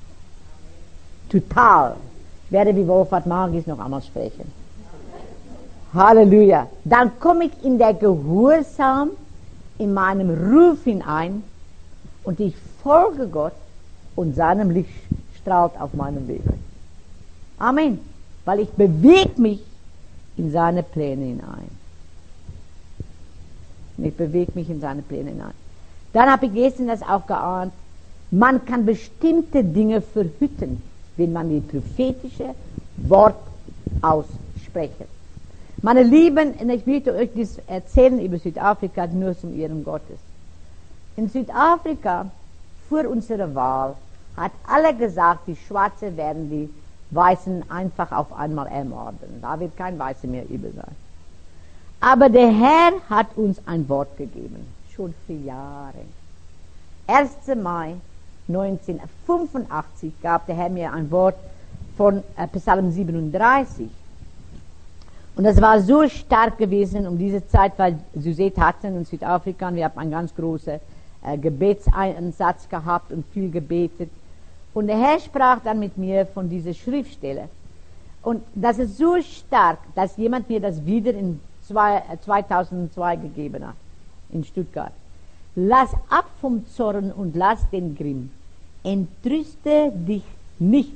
Total. Ich werde wie Wolfhard Magis noch einmal sprechen. Halleluja. Dann komme ich in der Gehorsam in meinem Ruf hinein und ich folge Gott und seinem Licht strahlt auf meinem Weg. Amen. Weil ich bewege mich in seine Pläne hinein. Ich bewege mich in seine Pläne hinein. Dann habe ich gestern das auch geahnt. Man kann bestimmte Dinge verhüten, wenn man die prophetische Wort ausspricht. Meine Lieben, ich möchte euch das erzählen über Südafrika, nur zum Ehren Gottes. In Südafrika, vor unserer Wahl, hat alle gesagt, die Schwarzen werden die Weißen einfach auf einmal ermorden. Da wird kein Weißer mehr über sein. Aber der Herr hat uns ein Wort gegeben, schon für Jahre. 1. Mai 1985 gab der Herr mir ein Wort von Psalm 37. Und das war so stark gewesen um diese Zeit, weil Suzette hatten in Südafrika, und wir haben einen ganz großen Gebetseinsatz gehabt und viel gebetet. Und der Herr sprach dann mit mir von dieser Schriftstelle. Und das ist so stark, dass jemand mir das wieder in 2002 gegeben hat, in Stuttgart. Lass ab vom Zorn und lass den Grimm. Entrüste dich nicht,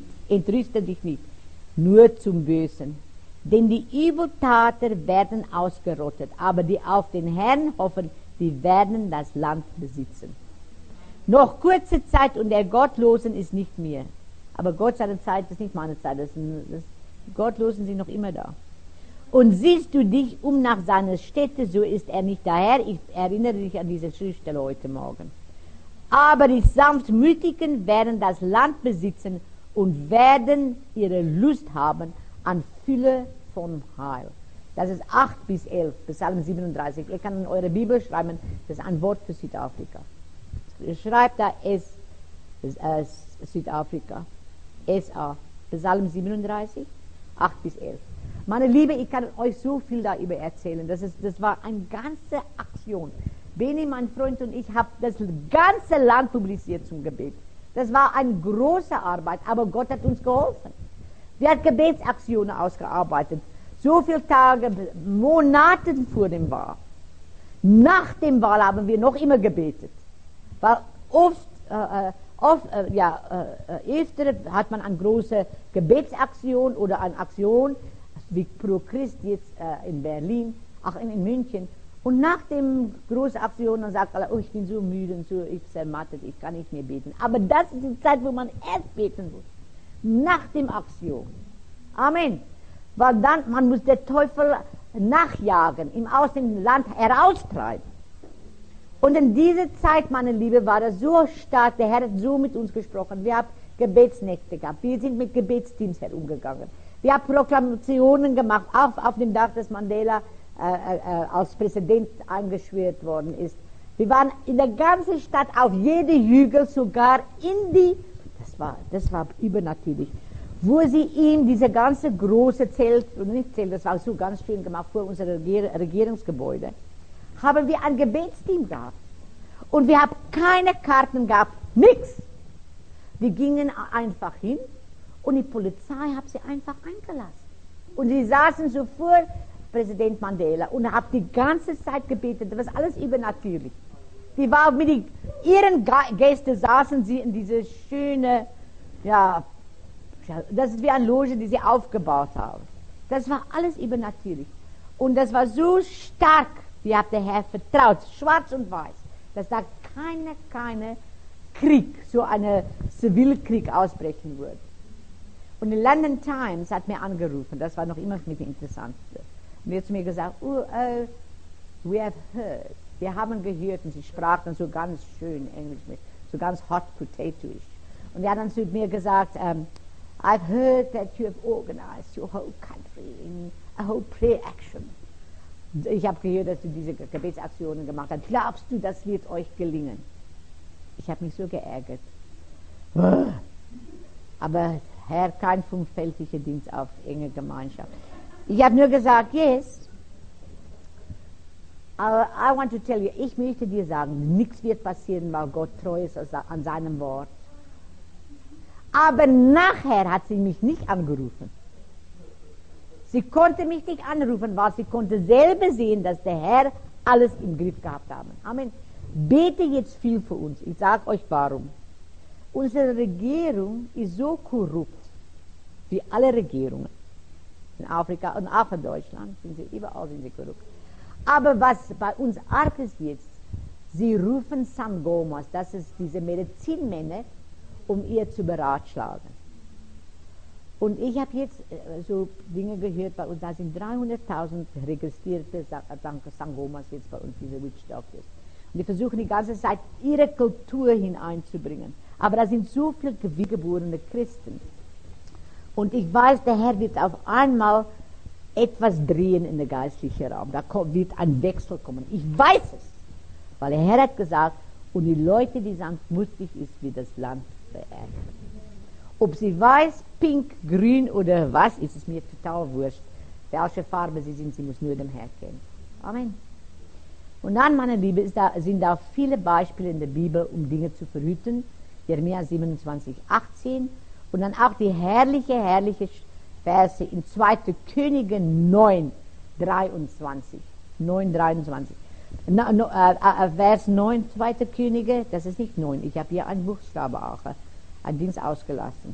nur zum Bösen. Denn die Übeltater werden ausgerottet, aber die auf den Herrn hoffen, die werden das Land besitzen. Noch kurze Zeit und der Gottlosen ist nicht mehr. Aber Gott seine Zeit ist nicht meine Zeit, das Gottlosen sind noch immer da. Und siehst du dich um nach seiner Stätte, so ist er nicht daher. Ich erinnere dich an diese Schriftstelle heute Morgen. Aber die Sanftmütigen werden das Land besitzen und werden ihre Lust haben an Fülle von Heil. Das ist 8 bis 11, Psalm 37. Ihr könnt in eure Bibel schreiben, das ist ein Wort für Südafrika. Schreibt da Südafrika, SA, Psalm 37, 8 bis 11. Meine Liebe, ich kann euch so viel darüber erzählen. Das war eine ganze Aktion. Beni, mein Freund und ich haben das ganze Land publiziert zum Gebet. Das war eine große Arbeit, aber Gott hat uns geholfen. Wir haben Gebetsaktionen ausgearbeitet. So viele Tage, Monate vor dem Wahl. Nach dem Wahl haben wir noch immer gebetet. Weil öfter hat man eine große Gebetsaktion oder eine Aktion, wie Pro Christ jetzt in Berlin, auch in München. Und nach dem großen Aktion, dann sagt alle, oh, ich bin so müde und so, ich zermattet, ich kann nicht mehr beten. Aber das ist die Zeit, wo man erst beten muss. Nach dem Aktion. Amen. Weil dann, man muss den Teufel nachjagen, ihm aus dem Land heraustreiben. Und in dieser Zeit, meine Liebe, war das so stark, der Herr hat so mit uns gesprochen. Wir haben Gebetsnächte gehabt, wir sind mit Gebetsteams herumgegangen. Wir haben Proklamationen gemacht, auch auf dem Dach, dass Mandela als Präsident eingeschwört worden ist. Wir waren in der ganzen Stadt, auf jede Hügel, sogar in die, das war übernatürlich, wo sie ihm diese ganze große Zelt, nicht Zelt, das war so ganz schön gemacht, vor unserem Regierungsgebäude, haben wir ein Gebetsteam gehabt. Und wir haben keine Karten gehabt, nichts. Wir gingen einfach hin und die Polizei hat sie einfach eingelassen. Und sie saßen so vor Präsident Mandela und haben die ganze Zeit gebetet. Das war alles übernatürlich. Die war mit ihren Gästen saßen sie in diese schöne, ja, das ist wie eine Loge, die sie aufgebaut haben. Das war alles übernatürlich. Und das war so stark, wie hat der Herr vertraut, schwarz und weiß, dass da keine Krieg, so eine Zivilkrieg ausbrechen würde. Und die London Times hat mir angerufen, das war noch immer mit dem Interessanteste. Und er hat zu mir gesagt, we have heard, wir haben gehört, und sie sprach dann so ganz schön Englisch mit, so ganz hot potatoisch. Und er hat dann zu mir gesagt, I've heard that you have organized your whole country in a whole prayer action. Ich habe gehört, dass du diese Gebetsaktionen gemacht hast. Glaubst du, das wird euch gelingen? Ich habe mich so geärgert. Aber Herr, kein fünffältiger Dienst auf enge Gemeinschaft. Ich habe nur gesagt, yes. Aber I want to tell you, ich möchte dir sagen, nichts wird passieren, weil Gott treu ist an seinem Wort. Aber nachher hat sie mich nicht angerufen. Sie konnte mich nicht anrufen, weil sie konnte selber sehen, dass der Herr alles im Griff gehabt hat. Amen. Bete jetzt viel für uns. Ich sage euch warum. Unsere Regierung ist so korrupt, wie alle Regierungen. In Afrika und auch in Deutschland sind sie, überall sind sie korrupt. Aber was bei uns arg ist jetzt, sie rufen Sangomas, das ist diese Medizinmänner, um ihr zu beratschlagen. Und ich habe jetzt so Dinge gehört, bei uns, da sind 300.000 registrierte Sangomas jetzt bei uns, diese Witch Doctors. Und die versuchen die ganze Zeit, ihre Kultur hineinzubringen. Aber da sind so viele wiedergeborene Christen. Und ich weiß, der Herr wird auf einmal etwas drehen in der geistlichen Raum. Da wird ein Wechsel kommen. Ich weiß es, weil der Herr hat gesagt, und die Leute, die sanftmutig ist, wie das Land verehren. Ob sie weiß, pink, grün oder was, ist es mir total wurscht. Welche Farbe sie sind, sie muss nur dem Herrn kennen. Amen. Und dann, meine Liebe, sind da viele Beispiele in der Bibel, um Dinge zu verhüten. Jeremia 27, 18. Und dann auch die herrliche Verse in 2. Könige 9, 23. 9, 23. Vers 9, 2. Könige, das ist nicht 9. Ich habe hier einen Buchstabe auch, ein Dings ausgelassen.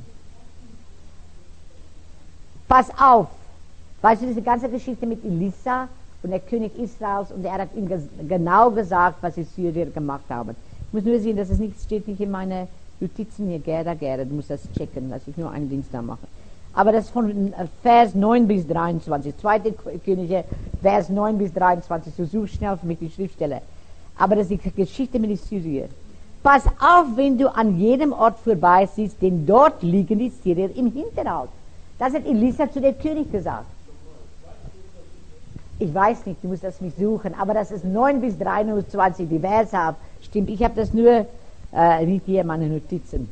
Pass auf. Weißt du, diese ganze Geschichte mit Elisa und der König Israels, und er hat ihm genau gesagt, was die Syrier gemacht haben. Ich muss nur sehen, dass es nicht steht, nicht in meine Notizen hier, Gerda, du musst das checken, dass ich nur einen Dienst da mache. Aber das ist von Vers 9 bis 23, 2. Könige, Vers 9 bis 23, so such schnell für mich die Schriftstelle. Aber das ist die Geschichte mit den Syriern. Pass auf, wenn du an jedem Ort vorbei siehst, denn dort liegen die Syrier im Hinterhalt. Das hat Elisa zu dem König gesagt. Ich weiß nicht, du musst das nicht suchen, aber das ist 9 bis 23, die Verse haben. Stimmt, ich habe das nur nicht hier in meine Notizen.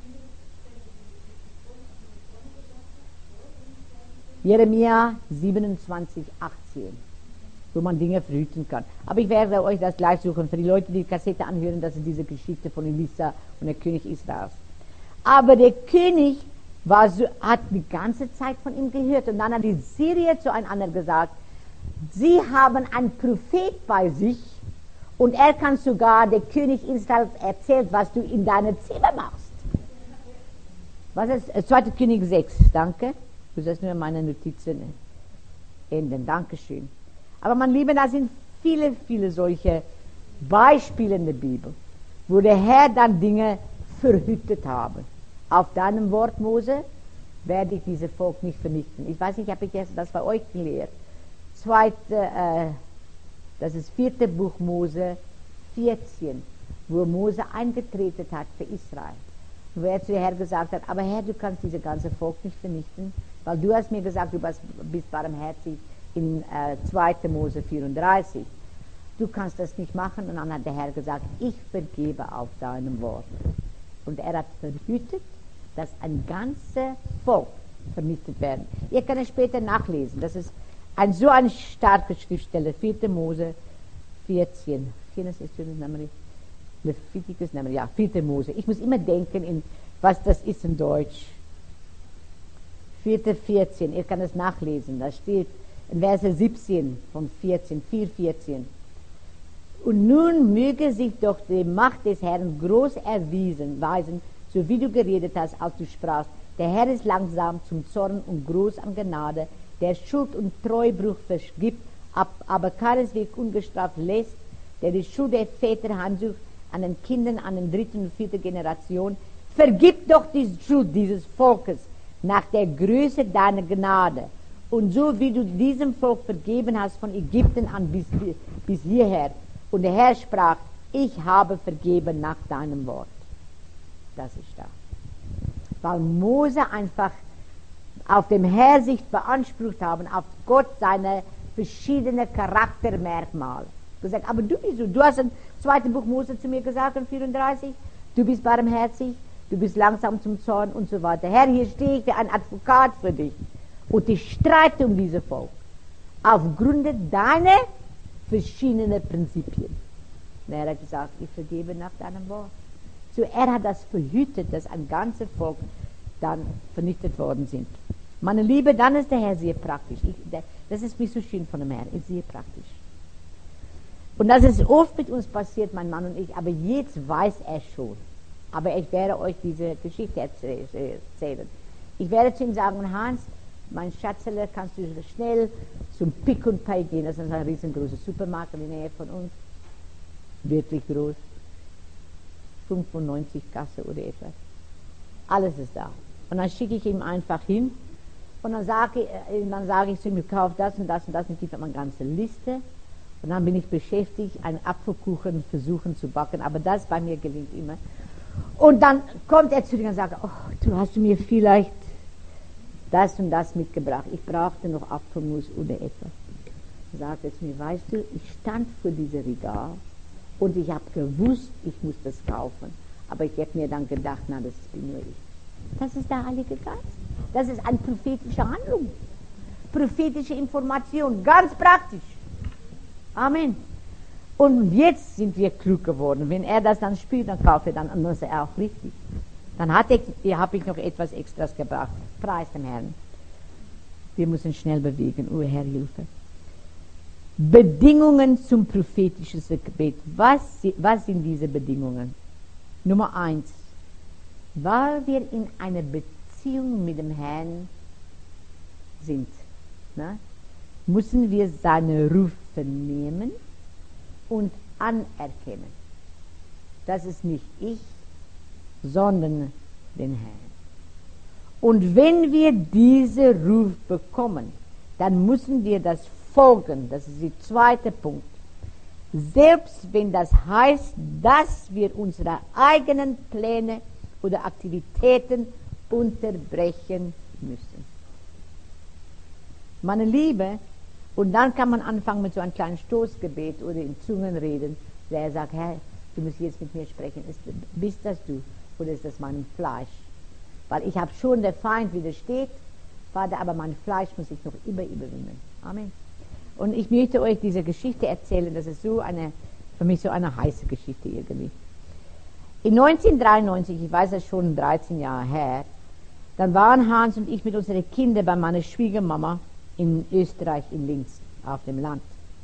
Jeremia 27, 18, wo man Dinge verhüten kann. Aber ich werde euch das gleich suchen, für die Leute, die Kassette anhören, das ist diese Geschichte von Elisa und der König Israels. Aber der König hat die ganze Zeit von ihm gehört, und dann hat die Syrier zueinander gesagt, sie haben einen Prophet bei sich, und er kann sogar, der König Israels erzählt, was du in deinem Zimmer machst. Was ist 2. König 6, danke. Du sollst nur meine Notizen enden, Dankeschön. Aber mein Lieber, da sind viele solche Beispiele in der Bibel, wo der Herr dann Dinge verhütet habe. Auf deinem Wort, Mose, werde ich dieses Volk nicht vernichten. Ich weiß nicht, habe ich das bei euch gelehrt. Das ist 4. Buch Mose, 14, wo Mose eingetreten hat für Israel. Wo er zu Herr gesagt hat, aber Herr, du kannst dieses ganze Volk nicht vernichten, weil du hast mir gesagt, du bist barmherzig in 2. Mose 34. Du kannst das nicht machen. Und dann hat der Herr gesagt, ich vergebe auf deinem Wort. Und er hat verhütet, dass ein ganzes Volk vernichtet werden. Ihr könnt es später nachlesen. Das ist so eine starke Schriftstelle. 4. Mose 14. Leviticus, ja, 4. Mose. Ich muss immer denken, in was das ist in Deutsch. 4.14, ihr könnt es nachlesen. Da steht in Verse 17 von 14, 4.14. Und nun möge sich doch die Macht des Herrn groß weisen, so wie du geredet hast, als du sprachst. Der Herr ist langsam zum Zorn und groß an Gnade, der Schuld und Treubruch vergibt, aber keineswegs ungestraft lässt, der die Schuld der Väter heimsucht an den Kindern, an den 3. und 4. Generation. Vergib doch die Schuld dieses Volkes nach der Größe deiner Gnade. Und so wie du diesem Volk vergeben hast von Ägypten an bis hierher. Und der Herr sprach, ich habe vergeben nach deinem Wort. Das ist da. Weil Mose einfach auf dem Herr sich beansprucht haben, auf Gott seine verschiedenen Charaktermerkmale. Gesagt, aber du bist so, du hast im 2. Buch Mose zu mir gesagt, in 34, du bist barmherzig, du bist langsam zum Zorn und so weiter. Herr, hier stehe ich wie ein Advokat für dich und ich streite um dieses Volk aufgrund deiner verschiedenen Prinzipien. Und er hat gesagt, ich vergebe nach deinem Wort. So, er hat das verhütet, dass ein ganzes Volk dann vernichtet worden sind. Meine Liebe, dann ist der Herr sehr praktisch. Das ist nicht so schön von dem Herrn, ist sehr praktisch. Und das ist oft mit uns passiert, mein Mann und ich, aber jetzt weiß er schon. Aber ich werde euch diese Geschichte erzählen. Ich werde zu ihm sagen, Hans, mein Schatzele, kannst du schnell zum Pick und Pay gehen, das ist ein riesengroßer Supermarkt in der Nähe von uns, wirklich groß, 95 Kasse oder etwas. Alles ist da. Und dann schicke ich ihm einfach hin und dann sage ich zu ihm, ich kaufe das und das und das und gibt mir eine ganze Liste. Und dann bin ich beschäftigt, einen Apfelkuchen versuchen zu backen, aber das bei mir gelingt immer. Und dann kommt er zu dir und sagt, oh, du hast mir vielleicht das und das mitgebracht. Ich brauchte noch Apfelmus oder etwas. Dann sagt er zu mir, weißt du, ich stand vor diesem Regal und ich habe gewusst, ich muss das kaufen. Aber ich habe mir dann gedacht, na, das bin nur ich. Das ist der Heilige Geist. Das ist eine prophetische Handlung. Prophetische Information, ganz praktisch. Amen. Und jetzt sind wir klug geworden. Wenn er das dann spielt, dann kaufe ich dann, und das ist er auch richtig. Dann habe ich noch etwas Extras gebracht. Preis dem Herrn. Wir müssen schnell bewegen. Oh Herr, Hilfe. Bedingungen zum prophetischen Gebet. Was sind diese Bedingungen? Nummer 1. Weil wir in einer Beziehung mit dem Herrn sind, ne, müssen wir seine Ruf vernehmen und anerkennen. Das ist nicht ich, sondern den Herrn. Und wenn wir diesen Ruf bekommen, dann müssen wir das folgen. Das ist der 2. Punkt. Selbst wenn das heißt, dass wir unsere eigenen Pläne oder Aktivitäten unterbrechen müssen. Meine Liebe, und dann kann man anfangen mit so einem kleinen Stoßgebet oder in Zungen reden, der sagt, Herr, du musst jetzt mit mir sprechen. Bist das du oder ist das mein Fleisch? Weil ich habe schon, der Feind widersteht, Vater, aber mein Fleisch muss ich noch überwinden. Amen. Und ich möchte euch diese Geschichte erzählen, das ist für mich so eine heiße Geschichte irgendwie. In 1993, ich weiß es schon 13 Jahre her, dann waren Hans und ich mit unseren Kindern bei meiner Schwiegermama in Österreich, in Linz, auf dem Land.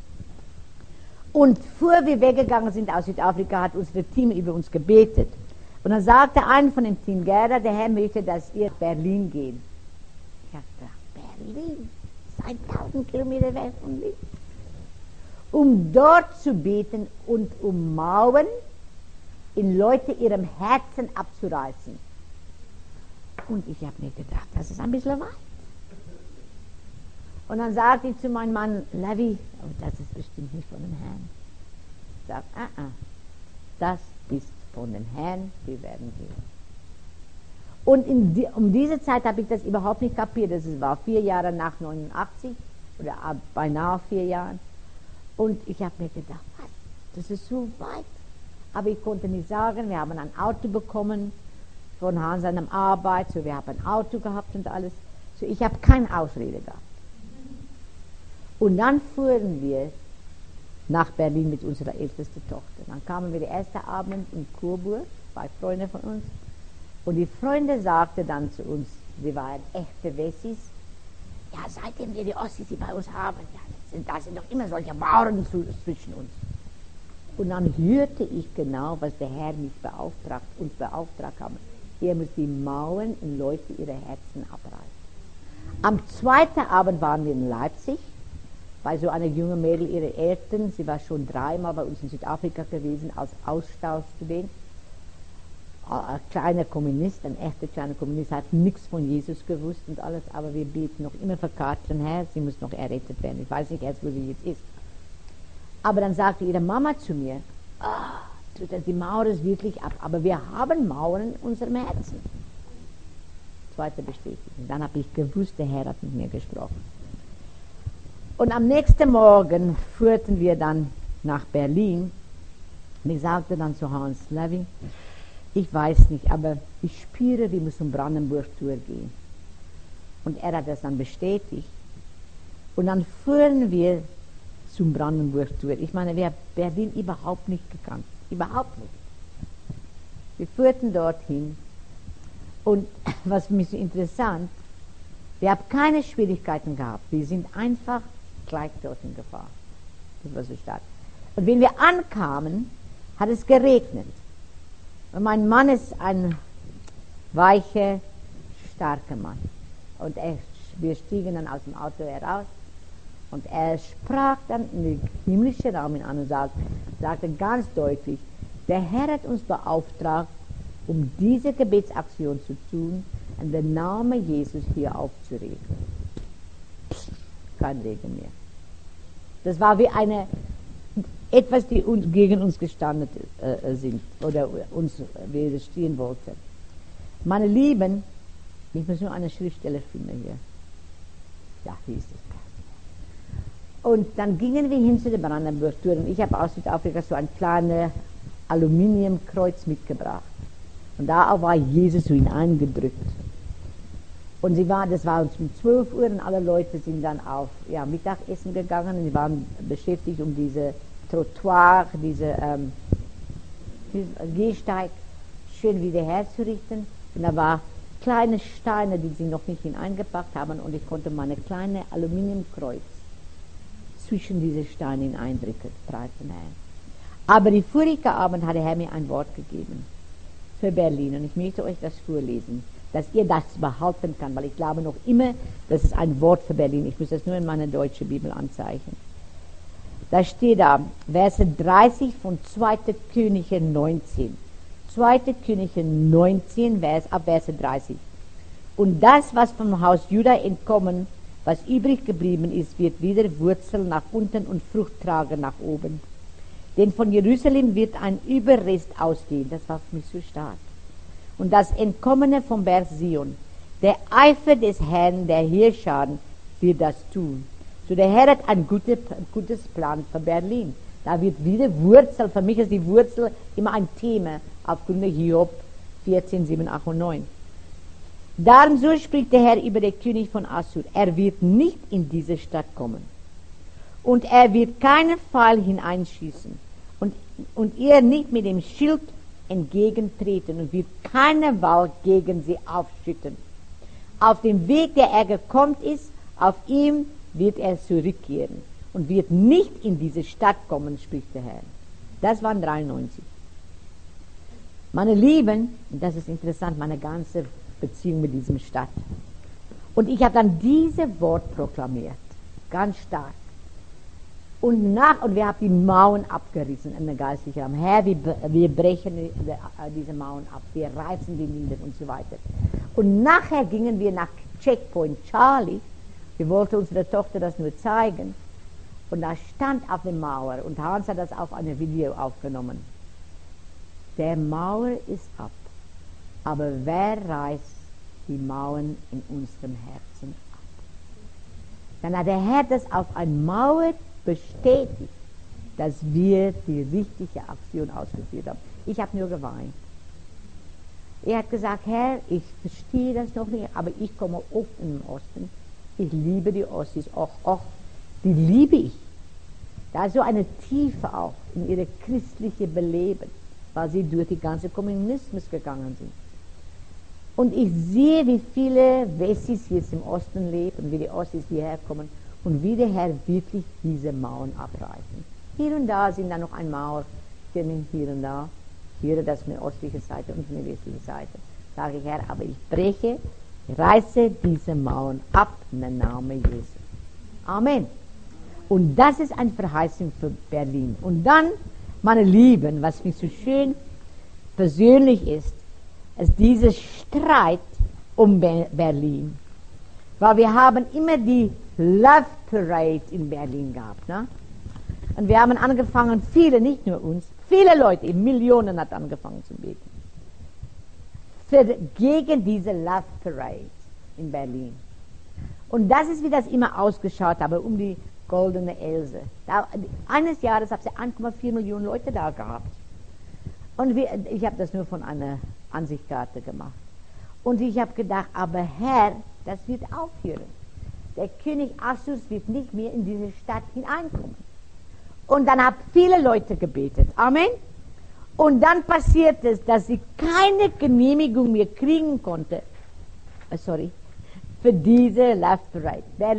Und bevor wir weggegangen sind aus Südafrika, hat unser Team über uns gebetet. Und dann sagte einer von dem Team, Gerda, der Herr möchte, dass ihr nach Berlin gehen. Ich dachte, Berlin? 1000 Kilometer weg von Linz. Um dort zu beten und um Mauern in Leute ihrem Herzen abzureißen. Und ich habe mir gedacht, das ist ein bisschen weit. Und dann sagte ich zu meinem Mann, Lavi, oh, das ist bestimmt nicht von dem Herrn. Ich sage, das ist von dem Herrn, wir werden gehen. Und um diese Zeit habe ich das überhaupt nicht kapiert. Das war 4 Jahre nach 89 oder beinahe 4 Jahren. Und ich habe mir gedacht, was, das ist so weit. Aber ich konnte nicht sagen, wir haben ein Auto bekommen von Hans seiner Arbeit, so wir haben ein Auto gehabt und alles. So ich habe keine Ausrede gehabt. Und dann fuhren wir nach Berlin mit unserer ältesten Tochter. Dann kamen wir den ersten Abend in Coburg, 2 Freunde von uns. Und die Freunde sagten dann zu uns, wir waren echte Wessis, ja, seitdem wir die Ossis, die bei uns haben, ja, da sind doch immer solche Mauern zwischen uns. Und dann hörte ich genau, was der Herr uns beauftragt haben. Er muss die Mauern und Leute ihre Herzen abreißen. Am 2. Abend waren wir in Leipzig, bei so einer jungen Mädel, ihre Eltern, sie war schon 3-mal bei uns in Südafrika gewesen, als Austauschstudent. Ein kleiner Kommunist, ein echter kleiner Kommunist, hat nichts von Jesus gewusst und alles, aber wir beten noch immer für Katrin, Herr, sie muss noch errettet werden. Ich weiß nicht erst, wo sie jetzt ist. Aber dann sagte ihre Mama zu mir, die Mauer ist wirklich ab, aber wir haben Mauern in unserem Herzen. Zweite Bestätigung. Dann habe ich gewusst, der Herr hat mit mir gesprochen. Und am nächsten Morgen fuhrten wir dann nach Berlin. Und ich sagte dann zu Hans Levy, ich weiß nicht, aber ich spüre, wir müssen Brandenburg-Tour gehen. Und er hat das dann bestätigt. Und dann fuhren wir zum Brandenburg-Tour. Ich meine, wir haben Berlin überhaupt nicht gekannt. Überhaupt nicht. Wir fuhrten dorthin. Und was mich so interessant, wir haben keine Schwierigkeiten gehabt. Wir sind einfach gleich dorthin gefahren. Das war so stark. Und wenn wir ankamen, hat es geregnet. Und mein Mann ist ein weicher, starker Mann. Und wir stiegen dann aus dem Auto heraus. Und er sprach dann in den himmlischen Raum an und sagte ganz deutlich, der Herr hat uns beauftragt, um diese Gebetsaktion zu tun, und den Namen Jesus hier aufzuregen. Psst, kein Regen mehr. Das war wie etwas, die gegen uns gestanden sind oder uns widerstehen wollte. Meine Lieben, ich muss nur eine Schriftstelle finden hier. Ja, hier ist es. Und dann gingen wir hin zu der Brandenburg-Tour und ich habe aus Südafrika so ein kleines Aluminiumkreuz mitgebracht. Und da war Jesus so hineingedrückt. Und das war um 12 Uhr und alle Leute sind dann auf Mittagessen gegangen und sie waren beschäftigt, um diese Trottoir, diese Gehsteig schön wieder herzurichten. Und da waren kleine Steine, die sie noch nicht hineingepackt haben und ich konnte meine kleine Aluminiumkreuz zwischen diese Steine hineindrücken. Aber die vorige Abend hat der Herr mir ein Wort gegeben für Berlin und ich möchte euch das vorlesen, dass ihr das behalten kann, weil ich glaube noch immer, das ist ein Wort für Berlin. Ich muss das nur in meine deutsche Bibel anzeichnen. Da steht da, Verse 30 von 2. Könige 19. 2. Könige 19, Verse 30. Und das, was vom Haus Juda entkommen, was übrig geblieben ist, wird wieder Wurzel nach unten und Frucht tragen nach oben. Denn von Jerusalem wird ein Überrest ausgehen. Das war für mich so stark. Und das Entkommene vom Berg Zion. Der Eifer des Herrn, der Herrscher, wird das tun. So der Herr hat ein gutes Plan für Berlin. Da wird wieder Wurzel, für mich ist die Wurzel immer ein Thema, aufgrund der Hiob 14, 7, 8 und 9. Darum so spricht der Herr über den König von Assur. Er wird nicht in diese Stadt kommen. Und er wird keinen Pfeil hineinschießen. Und ihr nicht mit dem Schild entgegentreten und wird keine Wahl gegen sie aufschütten. Auf dem Weg, der er gekommen ist, auf ihm wird er zurückkehren und wird nicht in diese Stadt kommen, spricht der Herr. Das waren 93. Meine Lieben, das ist interessant, meine ganze Beziehung mit diesem Stadt. Und ich habe dann dieses Wort proklamiert, ganz stark. Und wir haben die Mauern abgerissen in der geistlichen Raum. Herr, wir brechen diese Mauern ab, wir reißen die nieder und so weiter. Und nachher gingen wir nach Checkpoint Charlie. Wir wollten unserer Tochter das nur zeigen. Und da stand auf der Mauer, und Hans hat das auf einem Video aufgenommen. der Mauer ist ab, aber wer reißt die Mauern in unserem Herzen ab? Dann hat der Herr das auf eine Mauer bestätigt, dass wir die richtige Aktion ausgeführt haben. Ich habe nur geweint. Er hat gesagt, Herr, ich verstehe das noch nicht, aber ich komme oft in den Osten. Ich liebe die Ossis, die liebe ich. Da ist so eine Tiefe auch in ihre christliche Beleben, weil sie durch den ganzen Kommunismus gegangen sind. Und ich sehe, wie viele Wessis jetzt im Osten leben, wie die Ossis hierher kommen und wie der Herr wirklich diese Mauern abreißen. Hier und da sind da noch ein Mauer, hier und da. Hier das von der östlichen Seite und von der westlichen Seite. Sage ich, Herr, aber ich reiße diese Mauern ab in den Namen Jesu. Amen. Und das ist eine Verheißung für Berlin. Und dann, meine Lieben, was mich so schön persönlich ist dieser Streit um Berlin. Weil wir haben immer die Love Parade in Berlin gehabt. Ne? Und wir haben angefangen, viele, nicht nur uns, viele Leute, Millionen hat angefangen zu beten. Gegen diese Love Parade in Berlin. Und das ist, wie das immer ausgeschaut habe, um die goldene Else. Eines Jahres haben sie 1,4 Millionen Leute da gehabt. Und ich habe das nur von einer Ansichtskarte gemacht. Und ich habe gedacht, aber Herr, das wird aufhören. Der König Assurs wird nicht mehr in diese Stadt hineinkommen. Und dann haben viele Leute gebetet. Amen. Und dann passiert es, dass sie keine Genehmigung mehr kriegen konnte. Für diese Love Parade.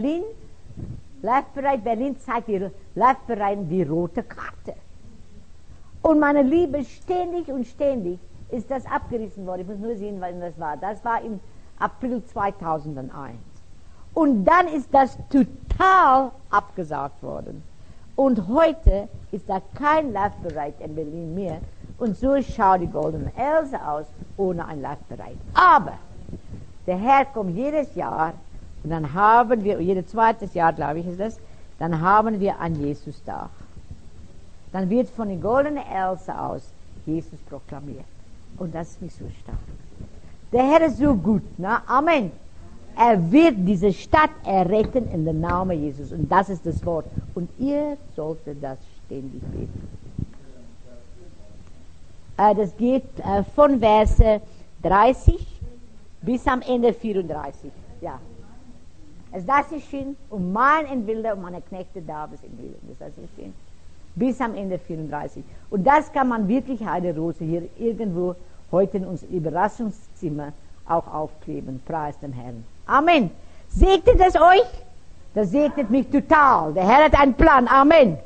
Berlin zeigt die Love Parade die rote Karte. Und meine Liebe, ständig ist das abgerissen worden. Ich muss nur sehen, wann das war. Das war im April 2001. Und dann ist das total abgesagt worden. Und heute ist da kein Love Parade in Berlin mehr. Und so schaut die goldene Else aus, ohne ein Love Parade. Aber der Herr kommt jedes Jahr, und dann haben wir, jedes zweites Jahr, glaube ich, ist das, dann haben wir ein Jesus-Tag. Dann wird von der goldenen Else aus Jesus proklamiert. Und das ist nicht so stark. Der Herr ist so gut, ne? Amen. Er wird diese Stadt erretten in den Namen Jesus. Und das ist das Wort. Und ihr solltet das ständig beten. Das geht von Verse 30 bis am Ende 34. Ja. Also das ist schön. Und mein Entwilder und meine Knechte Davids entwilden. Das ist schön. Bis am Ende 34. Und das kann man wirklich Heiderose hier irgendwo heute in unserem Überraschungszimmer auch aufkleben. Preis dem Herrn. Amen. Segnet es euch? Das segnet mich total. Der Herr hat einen Plan. Amen.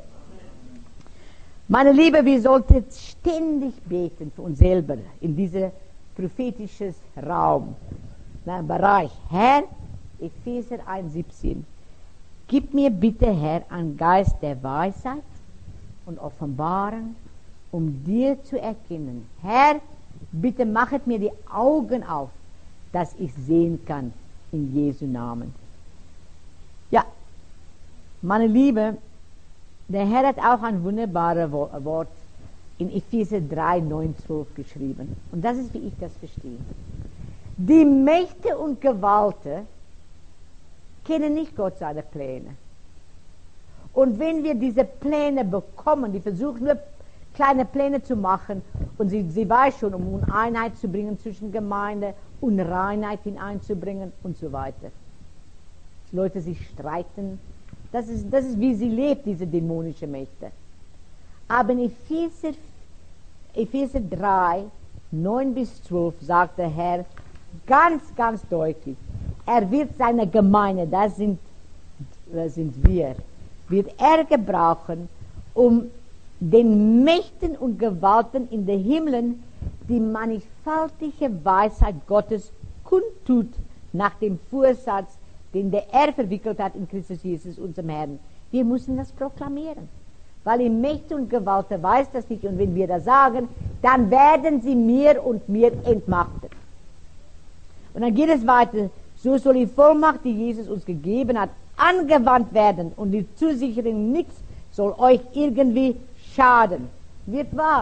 Meine Liebe, wir sollten ständig beten für uns selber in diesem prophetischen Raum, Bereich. Herr, Epheser 1,17. Gib mir bitte, Herr, einen Geist der Weisheit und Offenbarung, um dir zu erkennen. Herr, bitte machet mir die Augen auf, dass ich sehen kann, in Jesu Namen. Ja, meine Liebe, der Herr hat auch ein wunderbares Wort in Epheser 3, 9, 12 geschrieben. Und das ist, wie ich das verstehe. Die Mächte und Gewalten kennen nicht Gott seine Pläne. Und wenn wir diese Pläne bekommen, die versuchen nur kleine Pläne zu machen, und sie weiß schon, um Uneinheit zu bringen zwischen Gemeinde, Unreinheit hineinzubringen und so weiter. Dass Leute sich streiten. Das ist, wie sie lebt, diese dämonische Mächte. Aber in Epheser 3, 9 bis 12 sagt der Herr ganz, ganz deutlich, er wird seine Gemeinde, das sind wir, wird er gebrauchen, um den Mächten und Gewalten in den Himmeln die mannigfaltige Weisheit Gottes kundtut nach dem Vorsatz, den der er verwickelt hat in Christus Jesus, unserem Herrn. Wir müssen das proklamieren. Weil die Mächte und Gewalten weiß das nicht. Und wenn wir das sagen, dann werden sie mir und mir entmachtet. Und dann geht es weiter. So soll die Vollmacht, die Jesus uns gegeben hat, angewandt werden. Und die Zusicherung, nichts soll euch irgendwie schaden. Wird wahr.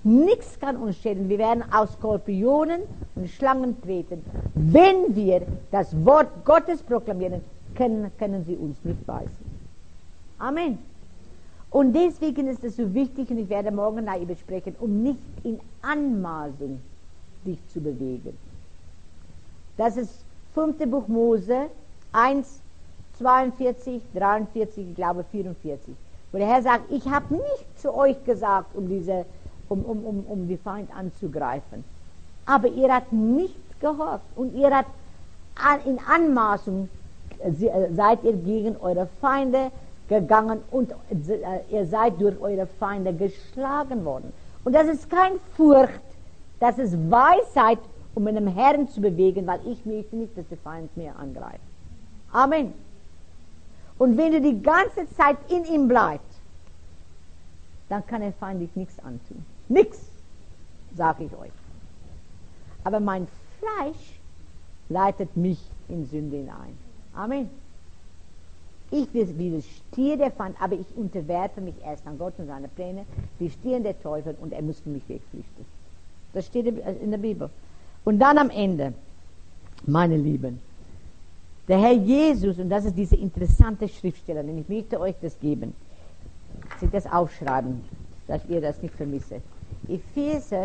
Nichts kann uns schäden. Wir werden auf Skorpionen und Schlangen treten. Wenn wir das Wort Gottes proklamieren, können sie uns nicht beißen. Amen. Und deswegen ist es so wichtig, und ich werde morgen darüber sprechen, um nicht in Anmaßung dich zu bewegen. Das ist 5. Buch Mose 1, 42, 43, ich glaube 44. Wo der Herr sagt, ich habe nicht zu euch gesagt, um die Feind anzugreifen. Aber ihr habt nicht gehorcht und ihr habt in Anmaßung seid ihr gegen eure Feinde gegangen und ihr seid durch eure Feinde geschlagen worden. Und das ist kein Furcht, das ist Weisheit, um in dem Herrn zu bewegen, weil ich möchte nicht, dass der Feind mir angreift. Amen. Und wenn du die ganze Zeit in ihm bleibst, dann kann der Feind dich nichts antun. Nichts, sage ich euch. Aber mein Fleisch leitet mich in Sünde hinein. Amen. Ich widerstehe der Feind, aber ich unterwerfe mich erst an Gott und seine Pläne. Wir stehen der Teufel und er muss für mich wegflüchten. Das steht in der Bibel. Und dann am Ende, meine Lieben, der Herr Jesus, und das ist diese interessante Schriftstelle, und ich möchte euch das geben, dass ich das aufschreiben, dass ihr das nicht vermisst. Epheser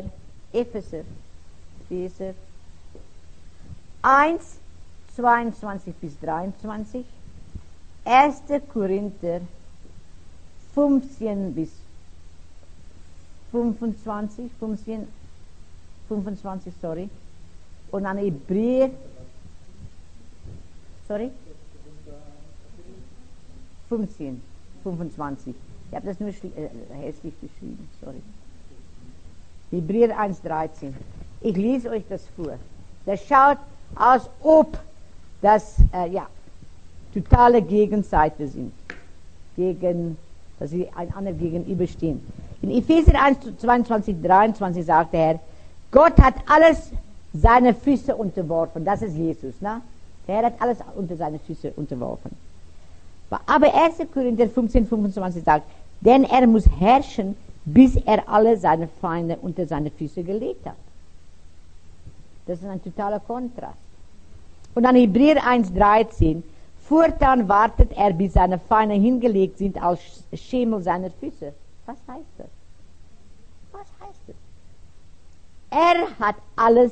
1, 22 bis 23, 1. Korinther 15 bis 25, und dann Hebräer, 15, 25. Ich habe das nur hässlich geschrieben, sorry. Hebräer 1,13. Ich lese euch das vor. Das schaut aus, ob das, totale Gegenseite sind. Dass sie einander gegenüberstehen. In Epheser 1, 22, 23 sagt der Herr, Gott hat alles seine Füße unterworfen. Das ist Jesus, ne? Der Herr hat alles unter seine Füße unterworfen. Aber 1. Korinther 15, 25 sagt, denn er muss herrschen, bis er alle seine Feinde unter seine Füße gelegt hat. Das ist ein totaler Kontrast. Und dann Hebräer 1,13, fortan wartet er, bis seine Feinde hingelegt sind als Schemel seiner Füße. Was heißt das? Was heißt das? Er hat alles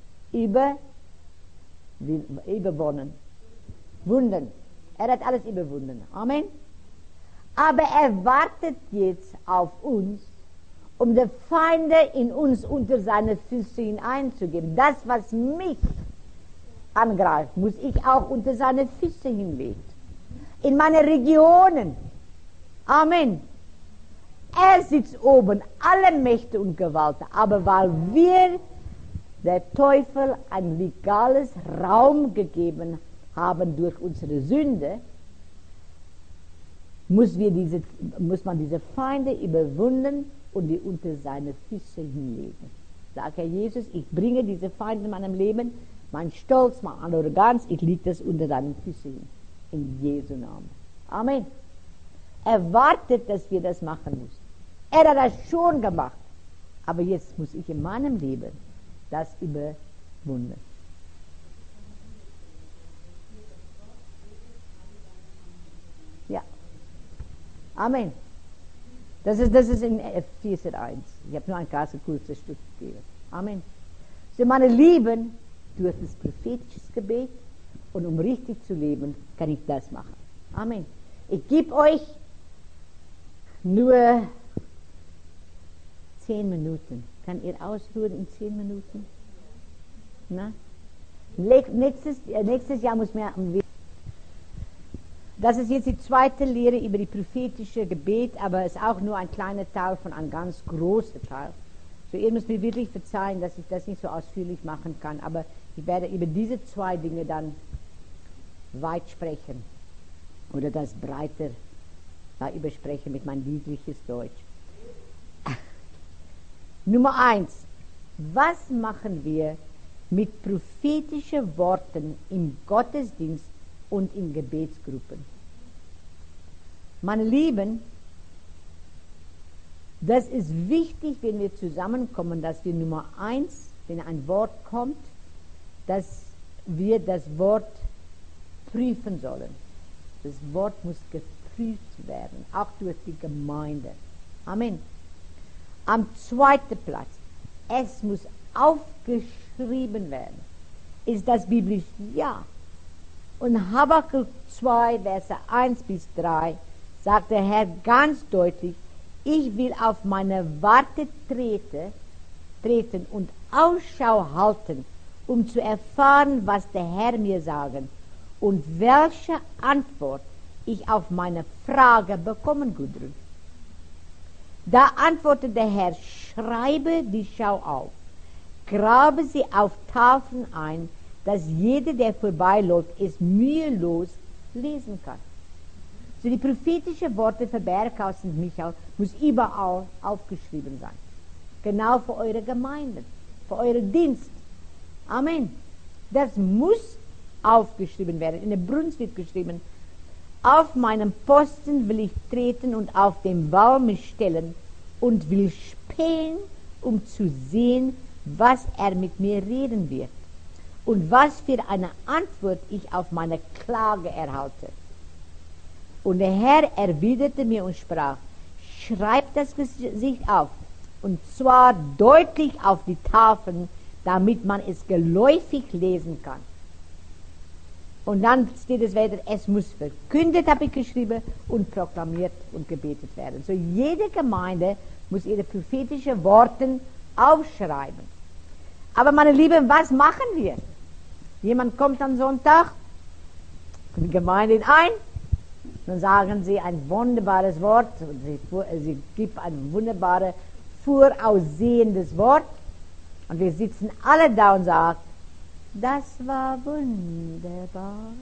überwonnen. Wunden. Er hat alles überwunden. Amen. Aber er wartet jetzt auf uns, um die Feinde in uns unter seine Füße hineinzugeben. Das, was mich angreift, muss ich auch unter seine Füße hinlegen. In meine Regionen. Amen. Er sitzt oben, alle Mächte und Gewalten. Aber weil wir der Teufel ein legales Raum gegeben haben durch unsere Sünde, muss man diese Feinde überwinden und die unter seine Füße hinlegen. Sagt Herr Jesus, ich bringe diese Feinde in meinem Leben, mein Stolz, meine Arroganz, ich lege das unter deinen Füßen hin. In Jesu Namen. Amen. Er wartet, dass wir das machen müssen. Er hat das schon gemacht. Aber jetzt muss ich in meinem Leben das überwinden. Ja. Amen. Das ist in Epheser 1. Ich habe nur ein ganz kurzes Stück gegeben. Amen. So, meine Lieben, durch das prophetische Gebet und um richtig zu leben, kann ich das machen. Amen. Ich gebe euch nur 10 Minuten. Kann ihr ausruhen in 10 Minuten? Na? Nächstes Jahr muss mehr. Das ist jetzt die zweite Lehre über die prophetische Gebet, aber es ist auch nur ein kleiner Teil von einem ganz großen Teil. So, ihr müsst mir wirklich verzeihen, dass ich das nicht so ausführlich machen kann, aber ich werde über diese 2 Dinge dann weit sprechen oder das breiter übersprechen mit meinem liedliches Deutsch. Nummer 1. Was machen wir mit prophetischen Worten im Gottesdienst und in Gebetsgruppen? Meine Lieben, Das ist wichtig, wenn wir zusammenkommen, dass wir Nummer 1, wenn ein Wort kommt, dass wir das Wort prüfen sollen. Das Wort muss geprüft werden, auch durch die Gemeinde. Amen. Am zweiten Platz, es muss aufgeschrieben werden. Ist das biblisch? Ja. Und Habakkuk 2, Verse 1 bis 3, sagt der Herr ganz deutlich, ich will auf meine Warte treten und Ausschau halten, um zu erfahren, was der Herr mir sagen und welche Antwort ich auf meine Frage bekommen, Gudrun. Da antwortet der Herr, schreibe die Schau auf, grabe sie auf Tafeln ein, dass jeder, der vorbeiläuft, es mühelos lesen kann. So die prophetischen Worte für Berghaus und Michael muss überall aufgeschrieben sein. Genau für eure Gemeinden, für euren Dienst. Amen. Das muss aufgeschrieben werden. In der Brunst wird geschrieben, auf meinem Posten will ich treten und auf dem Wall mich stellen und will spähen, um zu sehen, was er mit mir reden wird und was für eine Antwort ich auf meine Klage erhalte. Und der Herr erwiderte mir und sprach, schreib das Gesicht auf, und zwar deutlich auf die Tafeln, damit man es geläufig lesen kann. Und dann steht es weiter, es muss verkündet, habe ich geschrieben, und proklamiert und gebetet werden. So jede Gemeinde muss ihre prophetischen Worte aufschreiben. Aber meine Lieben, was machen wir? Jemand kommt am Sonntag in die Gemeinde ein, dann sagen sie ein wunderbares Wort, und sie gibt ein wunderbares, voraussehendes Wort, und wir sitzen alle da und sagen, das war wunderbar.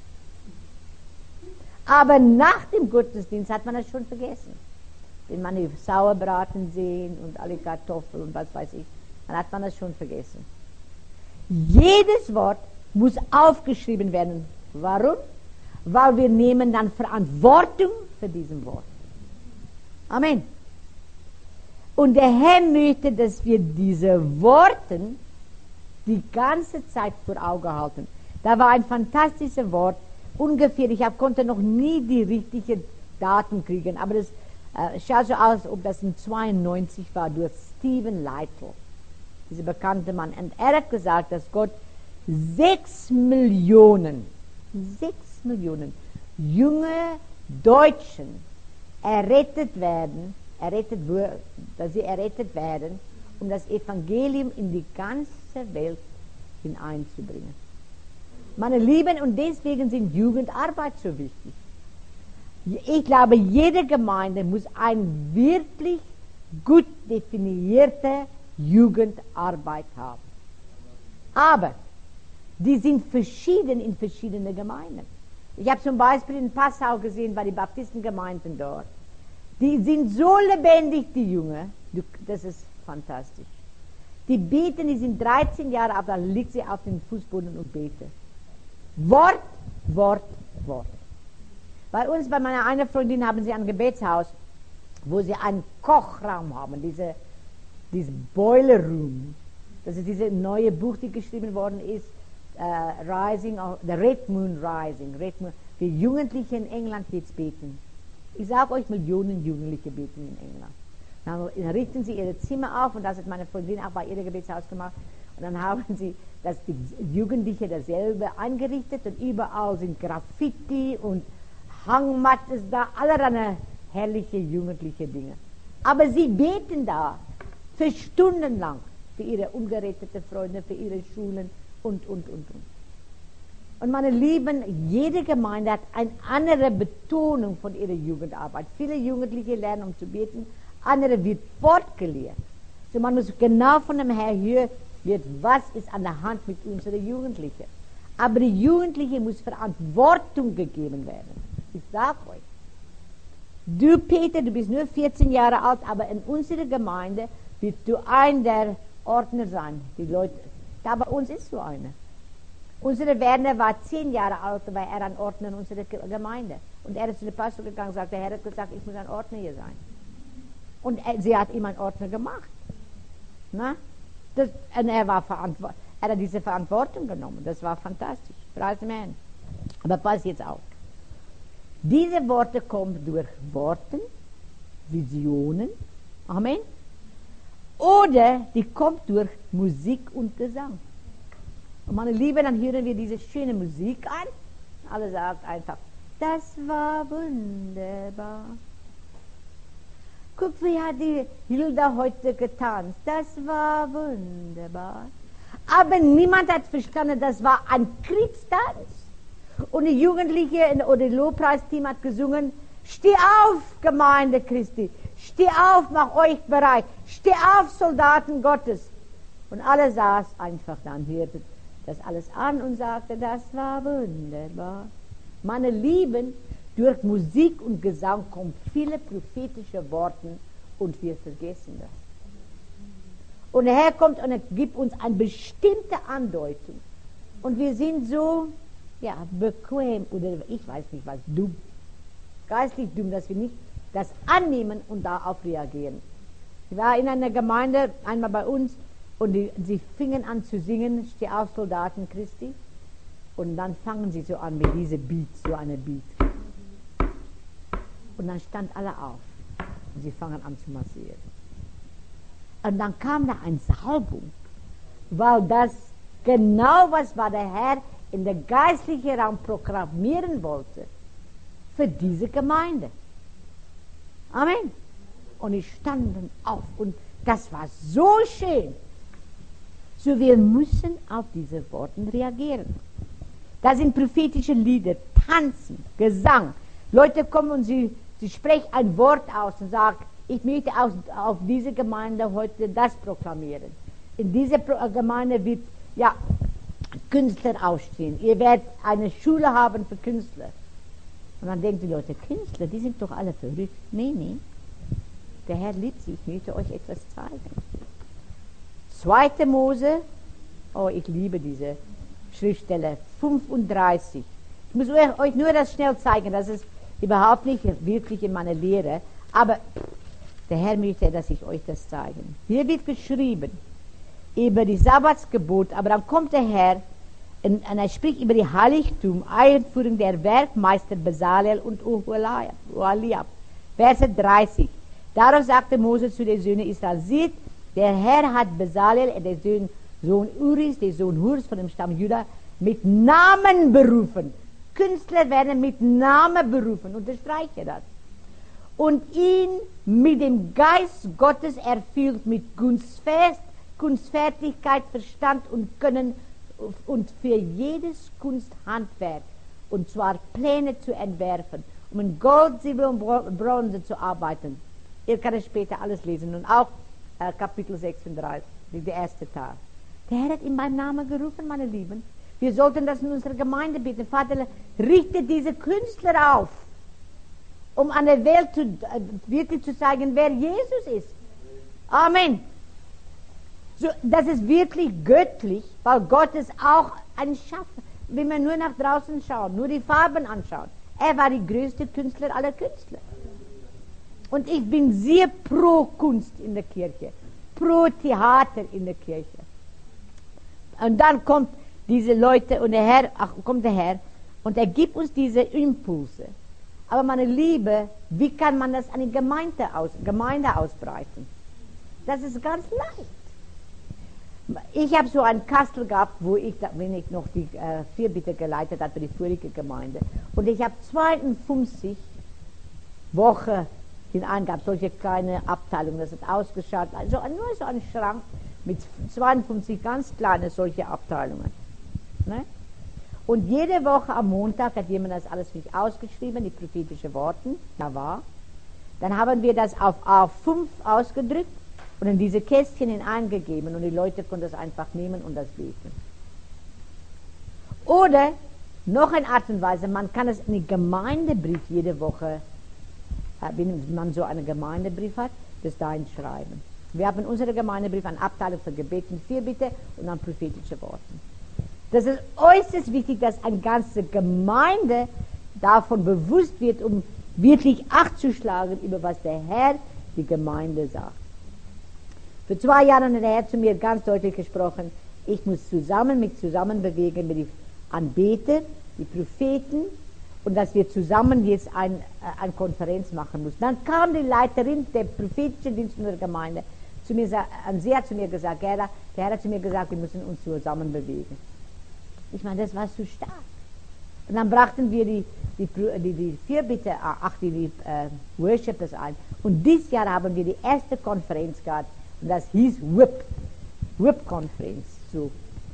Aber nach dem Gottesdienst hat man es schon vergessen. Wenn man die Sauerbraten sehen und alle Kartoffeln und was weiß ich, dann hat man es schon vergessen. Jedes Wort muss aufgeschrieben werden. Warum? Weil wir nehmen dann Verantwortung für diesen Wort. Amen. Und der Herr möchte, dass wir diese Worte die ganze Zeit vor Augen halten. Da war ein fantastisches Wort, ungefähr, ich konnte noch nie die richtigen Daten kriegen, aber das schaut so aus, ob das in 92 war, durch Stephen Lytle, dieser bekannte Mann. Und er hat gesagt, dass Gott 6 Millionen junge Deutschen dass sie errettet werden, um das Evangelium in die ganze Welt hineinzubringen. Meine Lieben, und deswegen sind Jugendarbeit so wichtig. Ich glaube, jede Gemeinde muss eine wirklich gut definierte Jugendarbeit haben. Aber die sind verschieden in verschiedenen Gemeinden. Ich habe zum Beispiel in Passau gesehen, bei den Baptistengemeinden dort. Die sind so lebendig, die Jungen, das ist fantastisch. Die beten, die sind 13 Jahre alt, dann liegt sie auf dem Fußboden und beten. Wort, Wort, Wort. Bei uns, bei meiner einen Freundin, haben sie ein Gebetshaus, wo sie einen Kochraum haben, diese Boiler Room. Das ist dieses neue Buch, die geschrieben worden ist, The Red Moon Rising. Für Jugendliche in England jetzt beten. Ich sage euch, Millionen Jugendliche beten in England. Dann richten sie ihre Zimmer auf, und das hat meine Freundin auch bei ihrem Gebetshaus gemacht. Und dann haben sie die Jugendliche dasselbe eingerichtet, und überall sind Graffiti und Hangmattes da, allerlei herrliche jugendliche Dinge. Aber sie beten da für Stunden lang für ihre ungeretteten Freunde, für ihre Schulen und. Und meine Lieben, jede Gemeinde hat eine andere Betonung von ihrer Jugendarbeit. Viele Jugendliche lernen, um zu beten, andere wird fortgelehrt. So man muss genau von dem Herrn hören, was ist an der Hand mit unseren Jugendlichen. Aber die Jugendlichen muss Verantwortung gegeben werden. Ich sage euch, du Peter, du bist nur 14 Jahre alt, aber in unserer Gemeinde wirst du ein der Ordner sein. Die Leute, da bei uns ist so einer. Unser Werner war 10 Jahre alt, war er ein Ordner in unserer Gemeinde. Und er ist zu dem Pastor gegangen und sagt, der Herr hat gesagt, ich muss ein Ordner hier sein. Und sie hat ihm einen Ordner gemacht. Na? Und er hat diese Verantwortung genommen. Das war fantastisch. Preis dem Herrn. Aber pass jetzt auf. Diese Worte kommen durch Worten, Visionen. Amen. Oder die kommt durch Musik und Gesang. Und meine Liebe, dann hören wir diese schöne Musik an. Alle sagen einfach, das war wunderbar. Guck, wie hat die Hilda heute getanzt. Das war wunderbar. Aber niemand hat verstanden, das war ein Kriegstanz. Und die Jugendliche oder das Lobpreisteam hat gesungen, steh auf, Gemeinde Christi. Steh auf, mach euch bereit. Steh auf, Soldaten Gottes. Und alle saßen einfach dann, hörten das alles an und sagten, das war wunderbar. Meine Lieben, durch Musik und Gesang kommen viele prophetische Worte und wir vergessen das. Und der Herr kommt und er gibt uns eine bestimmte Andeutung. Und wir sind so, ja, bequem oder ich weiß nicht was, dumm. Geistlich dumm, dass wir nicht das annehmen und darauf reagieren. Ich war in einer Gemeinde, einmal bei uns, und sie fingen an zu singen, steh auf, Soldaten Christi. Und dann fangen sie so an mit diesem Beat, so einer Beat. Und dann stand alle auf. Und sie fangen an zu massieren. Und dann kam da eine Salbung, weil das genau was war der Herr in der geistlichen Raum programmieren wollte für diese Gemeinde. Amen. Und ich stand dann auf und das war so schön. So, wir müssen auf diese Worte reagieren. Da sind prophetische Lieder, Tanzen, Gesang. Leute kommen und sie sprechen ein Wort aus und sagen, ich möchte auf diese Gemeinde heute das proklamieren. In dieser Gemeinde wird, ja, Künstler aufstehen. Ihr werdet eine Schule haben für Künstler. Und dann denken die Leute, Künstler, die sind doch alle verrückt. Nee. Der Herr liebt sie, ich möchte euch etwas zeigen. 2. Mose, oh, ich liebe diese Schriftstelle, 35. Ich muss euch nur das schnell zeigen, das ist überhaupt nicht wirklich in meiner Lehre, aber der Herr möchte, dass ich euch das zeige. Hier wird geschrieben über die Sabbatsgebot, aber dann kommt der Herr und er spricht über die Heiligtum, Einführung der Werkmeister Bezalel und Oholiab. Verse 30. Darauf sagte Mose zu den Söhnen Israel, seht, der Herr hat Bezalel, der Sohn Uris, der Sohn Hurs von dem Stamm Juda, mit Namen berufen. Künstler werden mit Namen berufen, unterstreiche das. Und ihn mit dem Geist Gottes erfüllt mit Kunstfertigkeit, Verstand und Können und für jedes Kunsthandwerk, und zwar Pläne zu entwerfen, um in Gold, Silber und Bronze zu arbeiten. Ihr könnt es später alles lesen und auch Kapitel 36, der erste Teil. Der Herr hat in meinem Namen gerufen, meine Lieben. Wir sollten das in unserer Gemeinde bitten. Vater, richte diese Künstler auf, um an der Welt wirklich zu zeigen, wer Jesus ist. Amen. So, das ist wirklich göttlich, weil Gott ist auch ein Schaffer. Wenn man nur nach draußen schaut, nur die Farben anschaut. Er war die größte Künstler aller Künstler. Und ich bin sehr pro Kunst in der Kirche, pro Theater in der Kirche. Und dann kommt diese Leute und kommt der Herr und er gibt uns diese Impulse. Aber meine Liebe, wie kann man das an die Gemeinde ausbreiten? Das ist ganz leicht. Ich habe so einen Kastel gehabt, wenn ich noch die Fürbitte geleitet habe für die vorige Gemeinde. Und ich habe 52 Wochen hineingehabt, solche kleine Abteilungen, das hat ausgeschaut, also nur so ein Schrank mit 52 ganz kleine solche Abteilungen. Ne? Und jede Woche am Montag hat jemand das alles für mich ausgeschrieben, die prophetischen Worte, da war. Dann haben wir das auf A5 ausgedrückt und in diese Kästchen hineingegeben und die Leute konnten das einfach nehmen und das beten. Oder noch eine Art und Weise, man kann es in den Gemeindebrief jede Woche, wenn man so einen Gemeindebrief hat, das da hinschreiben. Wir haben in unserem Gemeindebrief eine Abteilung für Gebet und Fürbitte und dann prophetische Worte. Das ist äußerst wichtig, dass eine ganze Gemeinde davon bewusst wird, um wirklich Acht zu schlagen, über was der Herr die Gemeinde sagt. Für 2 Jahre hat der Herr zu mir ganz deutlich gesprochen, ich muss mich zusammen bewegen mit den Anbetern, die Propheten, und dass wir zusammen jetzt eine Konferenz machen müssen. Dann kam die Leiterin der prophetischen Dienst unserer Gemeinde zu mir, sie hat zu mir gesagt, Gerda, der Herr hat zu mir gesagt, wir müssen uns zusammen bewegen. Ich meine, das war zu stark. Und dann brachten wir die Fürbitte, die Worshippers ein. Und dieses Jahr haben wir die erste Konferenz gehabt. Und das hieß WIP-Konferenz. So.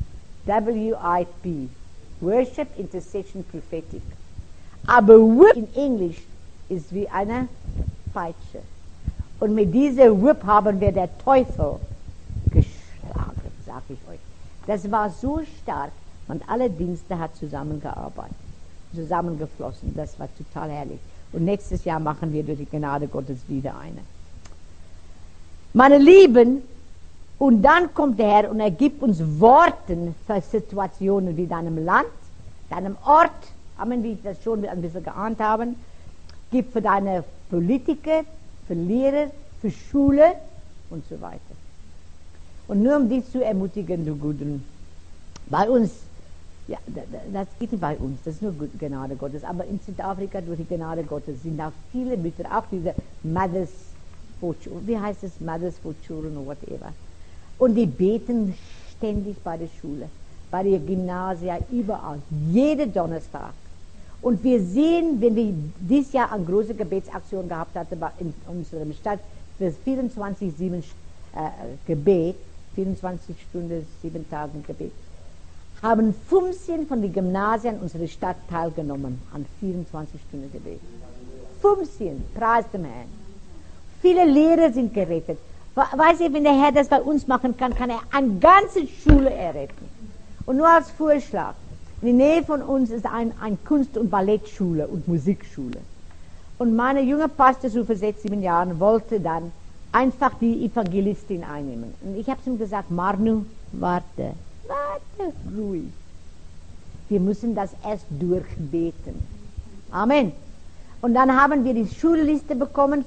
WIP. Worship, Intercession, Prophetic. Aber WIP in Englisch ist wie eine Peitsche. Und mit dieser WIP haben wir der Teufel geschlagen, sag ich euch. Das war so stark. Und alle Dienste hat zusammengearbeitet, zusammengeflossen. Das war total herrlich. Und nächstes Jahr machen wir durch die Gnade Gottes wieder eine. Meine Lieben, und dann kommt der Herr und er gibt uns Worte für Situationen wie deinem Land, deinem Ort, wie ich das schon ein bisschen geahnt habe, gibt für deine Politiker, für Lehrer, für Schule und so weiter. Und nur um dich zu ermutigen, du Guten, bei uns, ja, das geht nicht bei uns, das ist nur Gnade Gottes, aber in Südafrika durch die Gnade Gottes sind auch viele Mütter, auch diese Mothers for Children, wie heißt es, Mothers for Children oder whatever. Und die beten ständig bei der Schule, bei der Gymnasia, überall, jeden Donnerstag. Und wir sehen, wenn wir dieses Jahr eine große Gebetsaktion gehabt hatten in unserer Stadt, für 24/7 Gebet, 24 Stunden, 7 Tage Gebet, haben 15 von den Gymnasien unserer Stadt teilgenommen an 24 Stunden Gebet. 15, preis dem Herrn. Viele Lehrer sind gerettet. Weiß ihr, wenn der Herr das bei uns machen kann, kann er eine ganze Schule erretten. Und nur als Vorschlag, in der Nähe von uns ist eine Kunst- und Ballettschule und Musikschule. Und meine junge Pastor, so für 6, 7 Jahren, wollte dann einfach die Evangelistin einnehmen. Und ich habe ihm gesagt, Marnu, warte, ruhig. Wir müssen das erst durchbeten. Amen. Und dann haben wir die Schulliste bekommen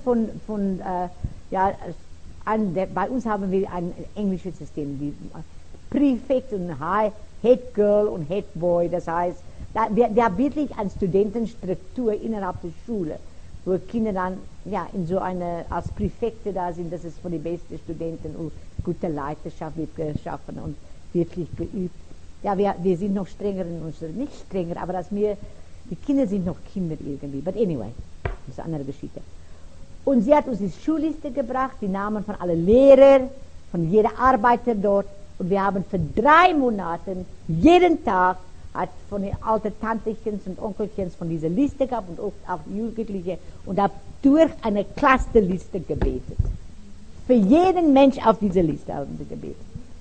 bei uns haben wir ein englisches System, die Prefect und Head Girl und Head Boy, das heißt, wir haben wirklich eine Studentenstruktur innerhalb der Schule, wo Kinder dann in so eine, als Präfekte da sind, das ist von den besten Studenten und gute Leiterschaft wird geschaffen und wirklich geübt. Ja, wir sind noch strenger in unserer, nicht strenger, aber die Kinder sind noch Kinder irgendwie, but anyway, das ist eine andere Geschichte. Und sie hat uns die Schulliste gebracht, die Namen von allen Lehrern, von jedem Arbeiter dort. Und wir haben für 3 Monate, jeden Tag, hat von den alten Tantechens und Onkelchens von dieser Liste gehabt und auch Jugendliche und habe durch eine Clusterliste gebetet. Für jeden Mensch auf dieser Liste haben wir gebetet.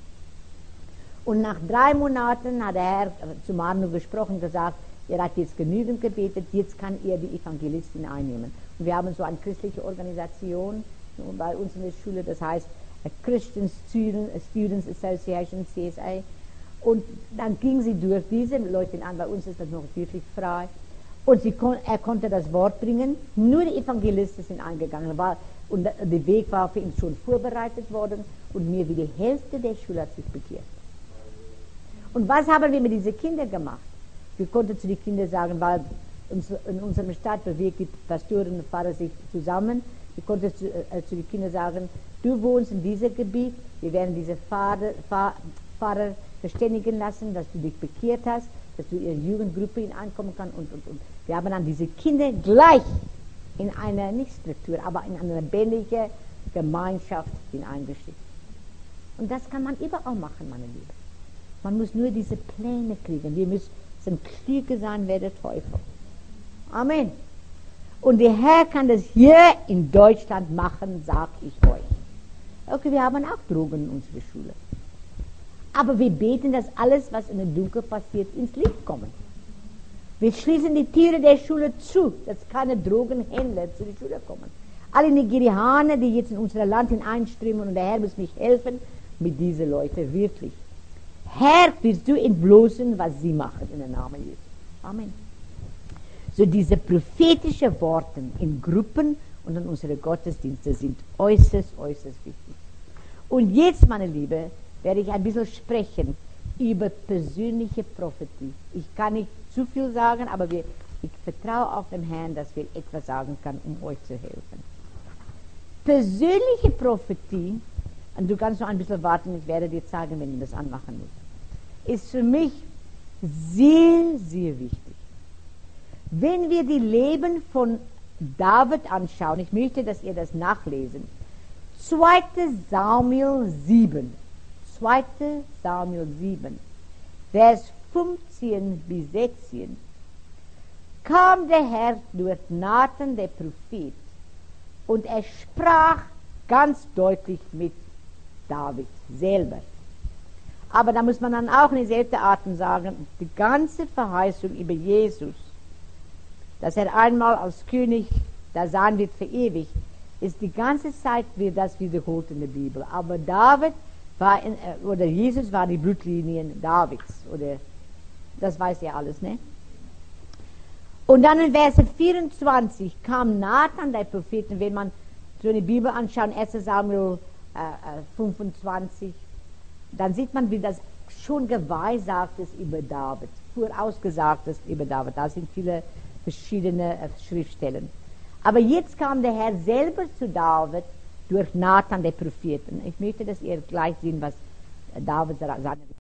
Und nach 3 Monaten hat der Herr zu Marno gesprochen und gesagt, ihr habt jetzt genügend gebetet, jetzt kann ihr die Evangelistin einnehmen. Und wir haben so eine christliche Organisation bei uns in der Schule, das heißt Christian Students Association, CSA. Und dann ging sie durch diese Leute an, bei uns ist das noch wirklich frei. Und er konnte das Wort bringen, nur die Evangelisten sind eingegangen. Und der Weg war für ihn schon vorbereitet worden und mehr wie die Hälfte der Schüler hat sich bekehrt. Und was haben wir mit diesen Kindern gemacht? Wir konnten zu den Kindern sagen, weil in unserem Stadt bewegt die Pastoren und Pfarrer sich zusammen. Wir konnten zu den Kindern sagen, du wohnst in diesem Gebiet, wir werden diese Pfarrer verständigen lassen, dass du dich bekehrt hast, dass du in ihre Jugendgruppe hineinkommen kannst und. Wir haben dann diese Kinder gleich in eine, nicht Struktur, aber in eine lebendige Gemeinschaft hineingeschickt. Und das kann man überall machen, meine Lieben. Man muss nur diese Pläne kriegen. Wir müssen klüger sein, wer der Teufel. Amen. Und der Herr kann das hier in Deutschland machen, sag ich euch. Okay, wir haben auch Drogen in unserer Schule. Aber wir beten, dass alles, was in der Dunkel passiert, ins Licht kommt. Wir schließen die Türe der Schule zu, dass keine Drogenhändler zu der Schule kommen. Alle Nigerianer, die jetzt in unser Land hineinströmen, und der Herr muss mich helfen, mit diesen Leuten wirklich. Herr, willst du entblößen, was sie machen, in den Namen Jesu. Amen. So diese prophetischen Worte in Gruppen und an unsere Gottesdienste sind äußerst, äußerst wichtig. Und jetzt, meine Liebe, werde ich ein bisschen sprechen über persönliche Prophetie. Ich kann nicht zu viel sagen, aber ich vertraue auf den Herrn, dass wir etwas sagen können, um euch zu helfen. Persönliche Prophetie, und du kannst noch ein bisschen warten, ich werde dir sagen, wenn du das anmachen musst, ist für mich sehr, sehr wichtig. Wenn wir die Leben von David anschauen, ich möchte, dass ihr das nachlesen, 2. Samuel 7, Vers 15 bis 16, kam der Herr durch Nathan, der Prophet, und er sprach ganz deutlich mit David selber. Aber da muss man dann auch in derselben Art sagen, die ganze Verheißung über Jesus, dass er einmal als König da sein wird verewigt, ist die ganze Zeit wird das wiederholt in der Bibel. Aber David war oder Jesus war die Blutlinien Davids, oder das weiß ihr alles, ne? Und dann in Vers 24 kam Nathan, der Prophet, wenn man so die Bibel anschaut, 1. Samuel 25, dann sieht man, wie das schon geweissagt ist über David, vorausgesagt ist über David. Da sind viele verschiedene Schriftstellen. Aber jetzt kam der Herr selber zu David durch Nathan, der Propheten. Ich möchte, dass ihr gleich sehen, was David sagt.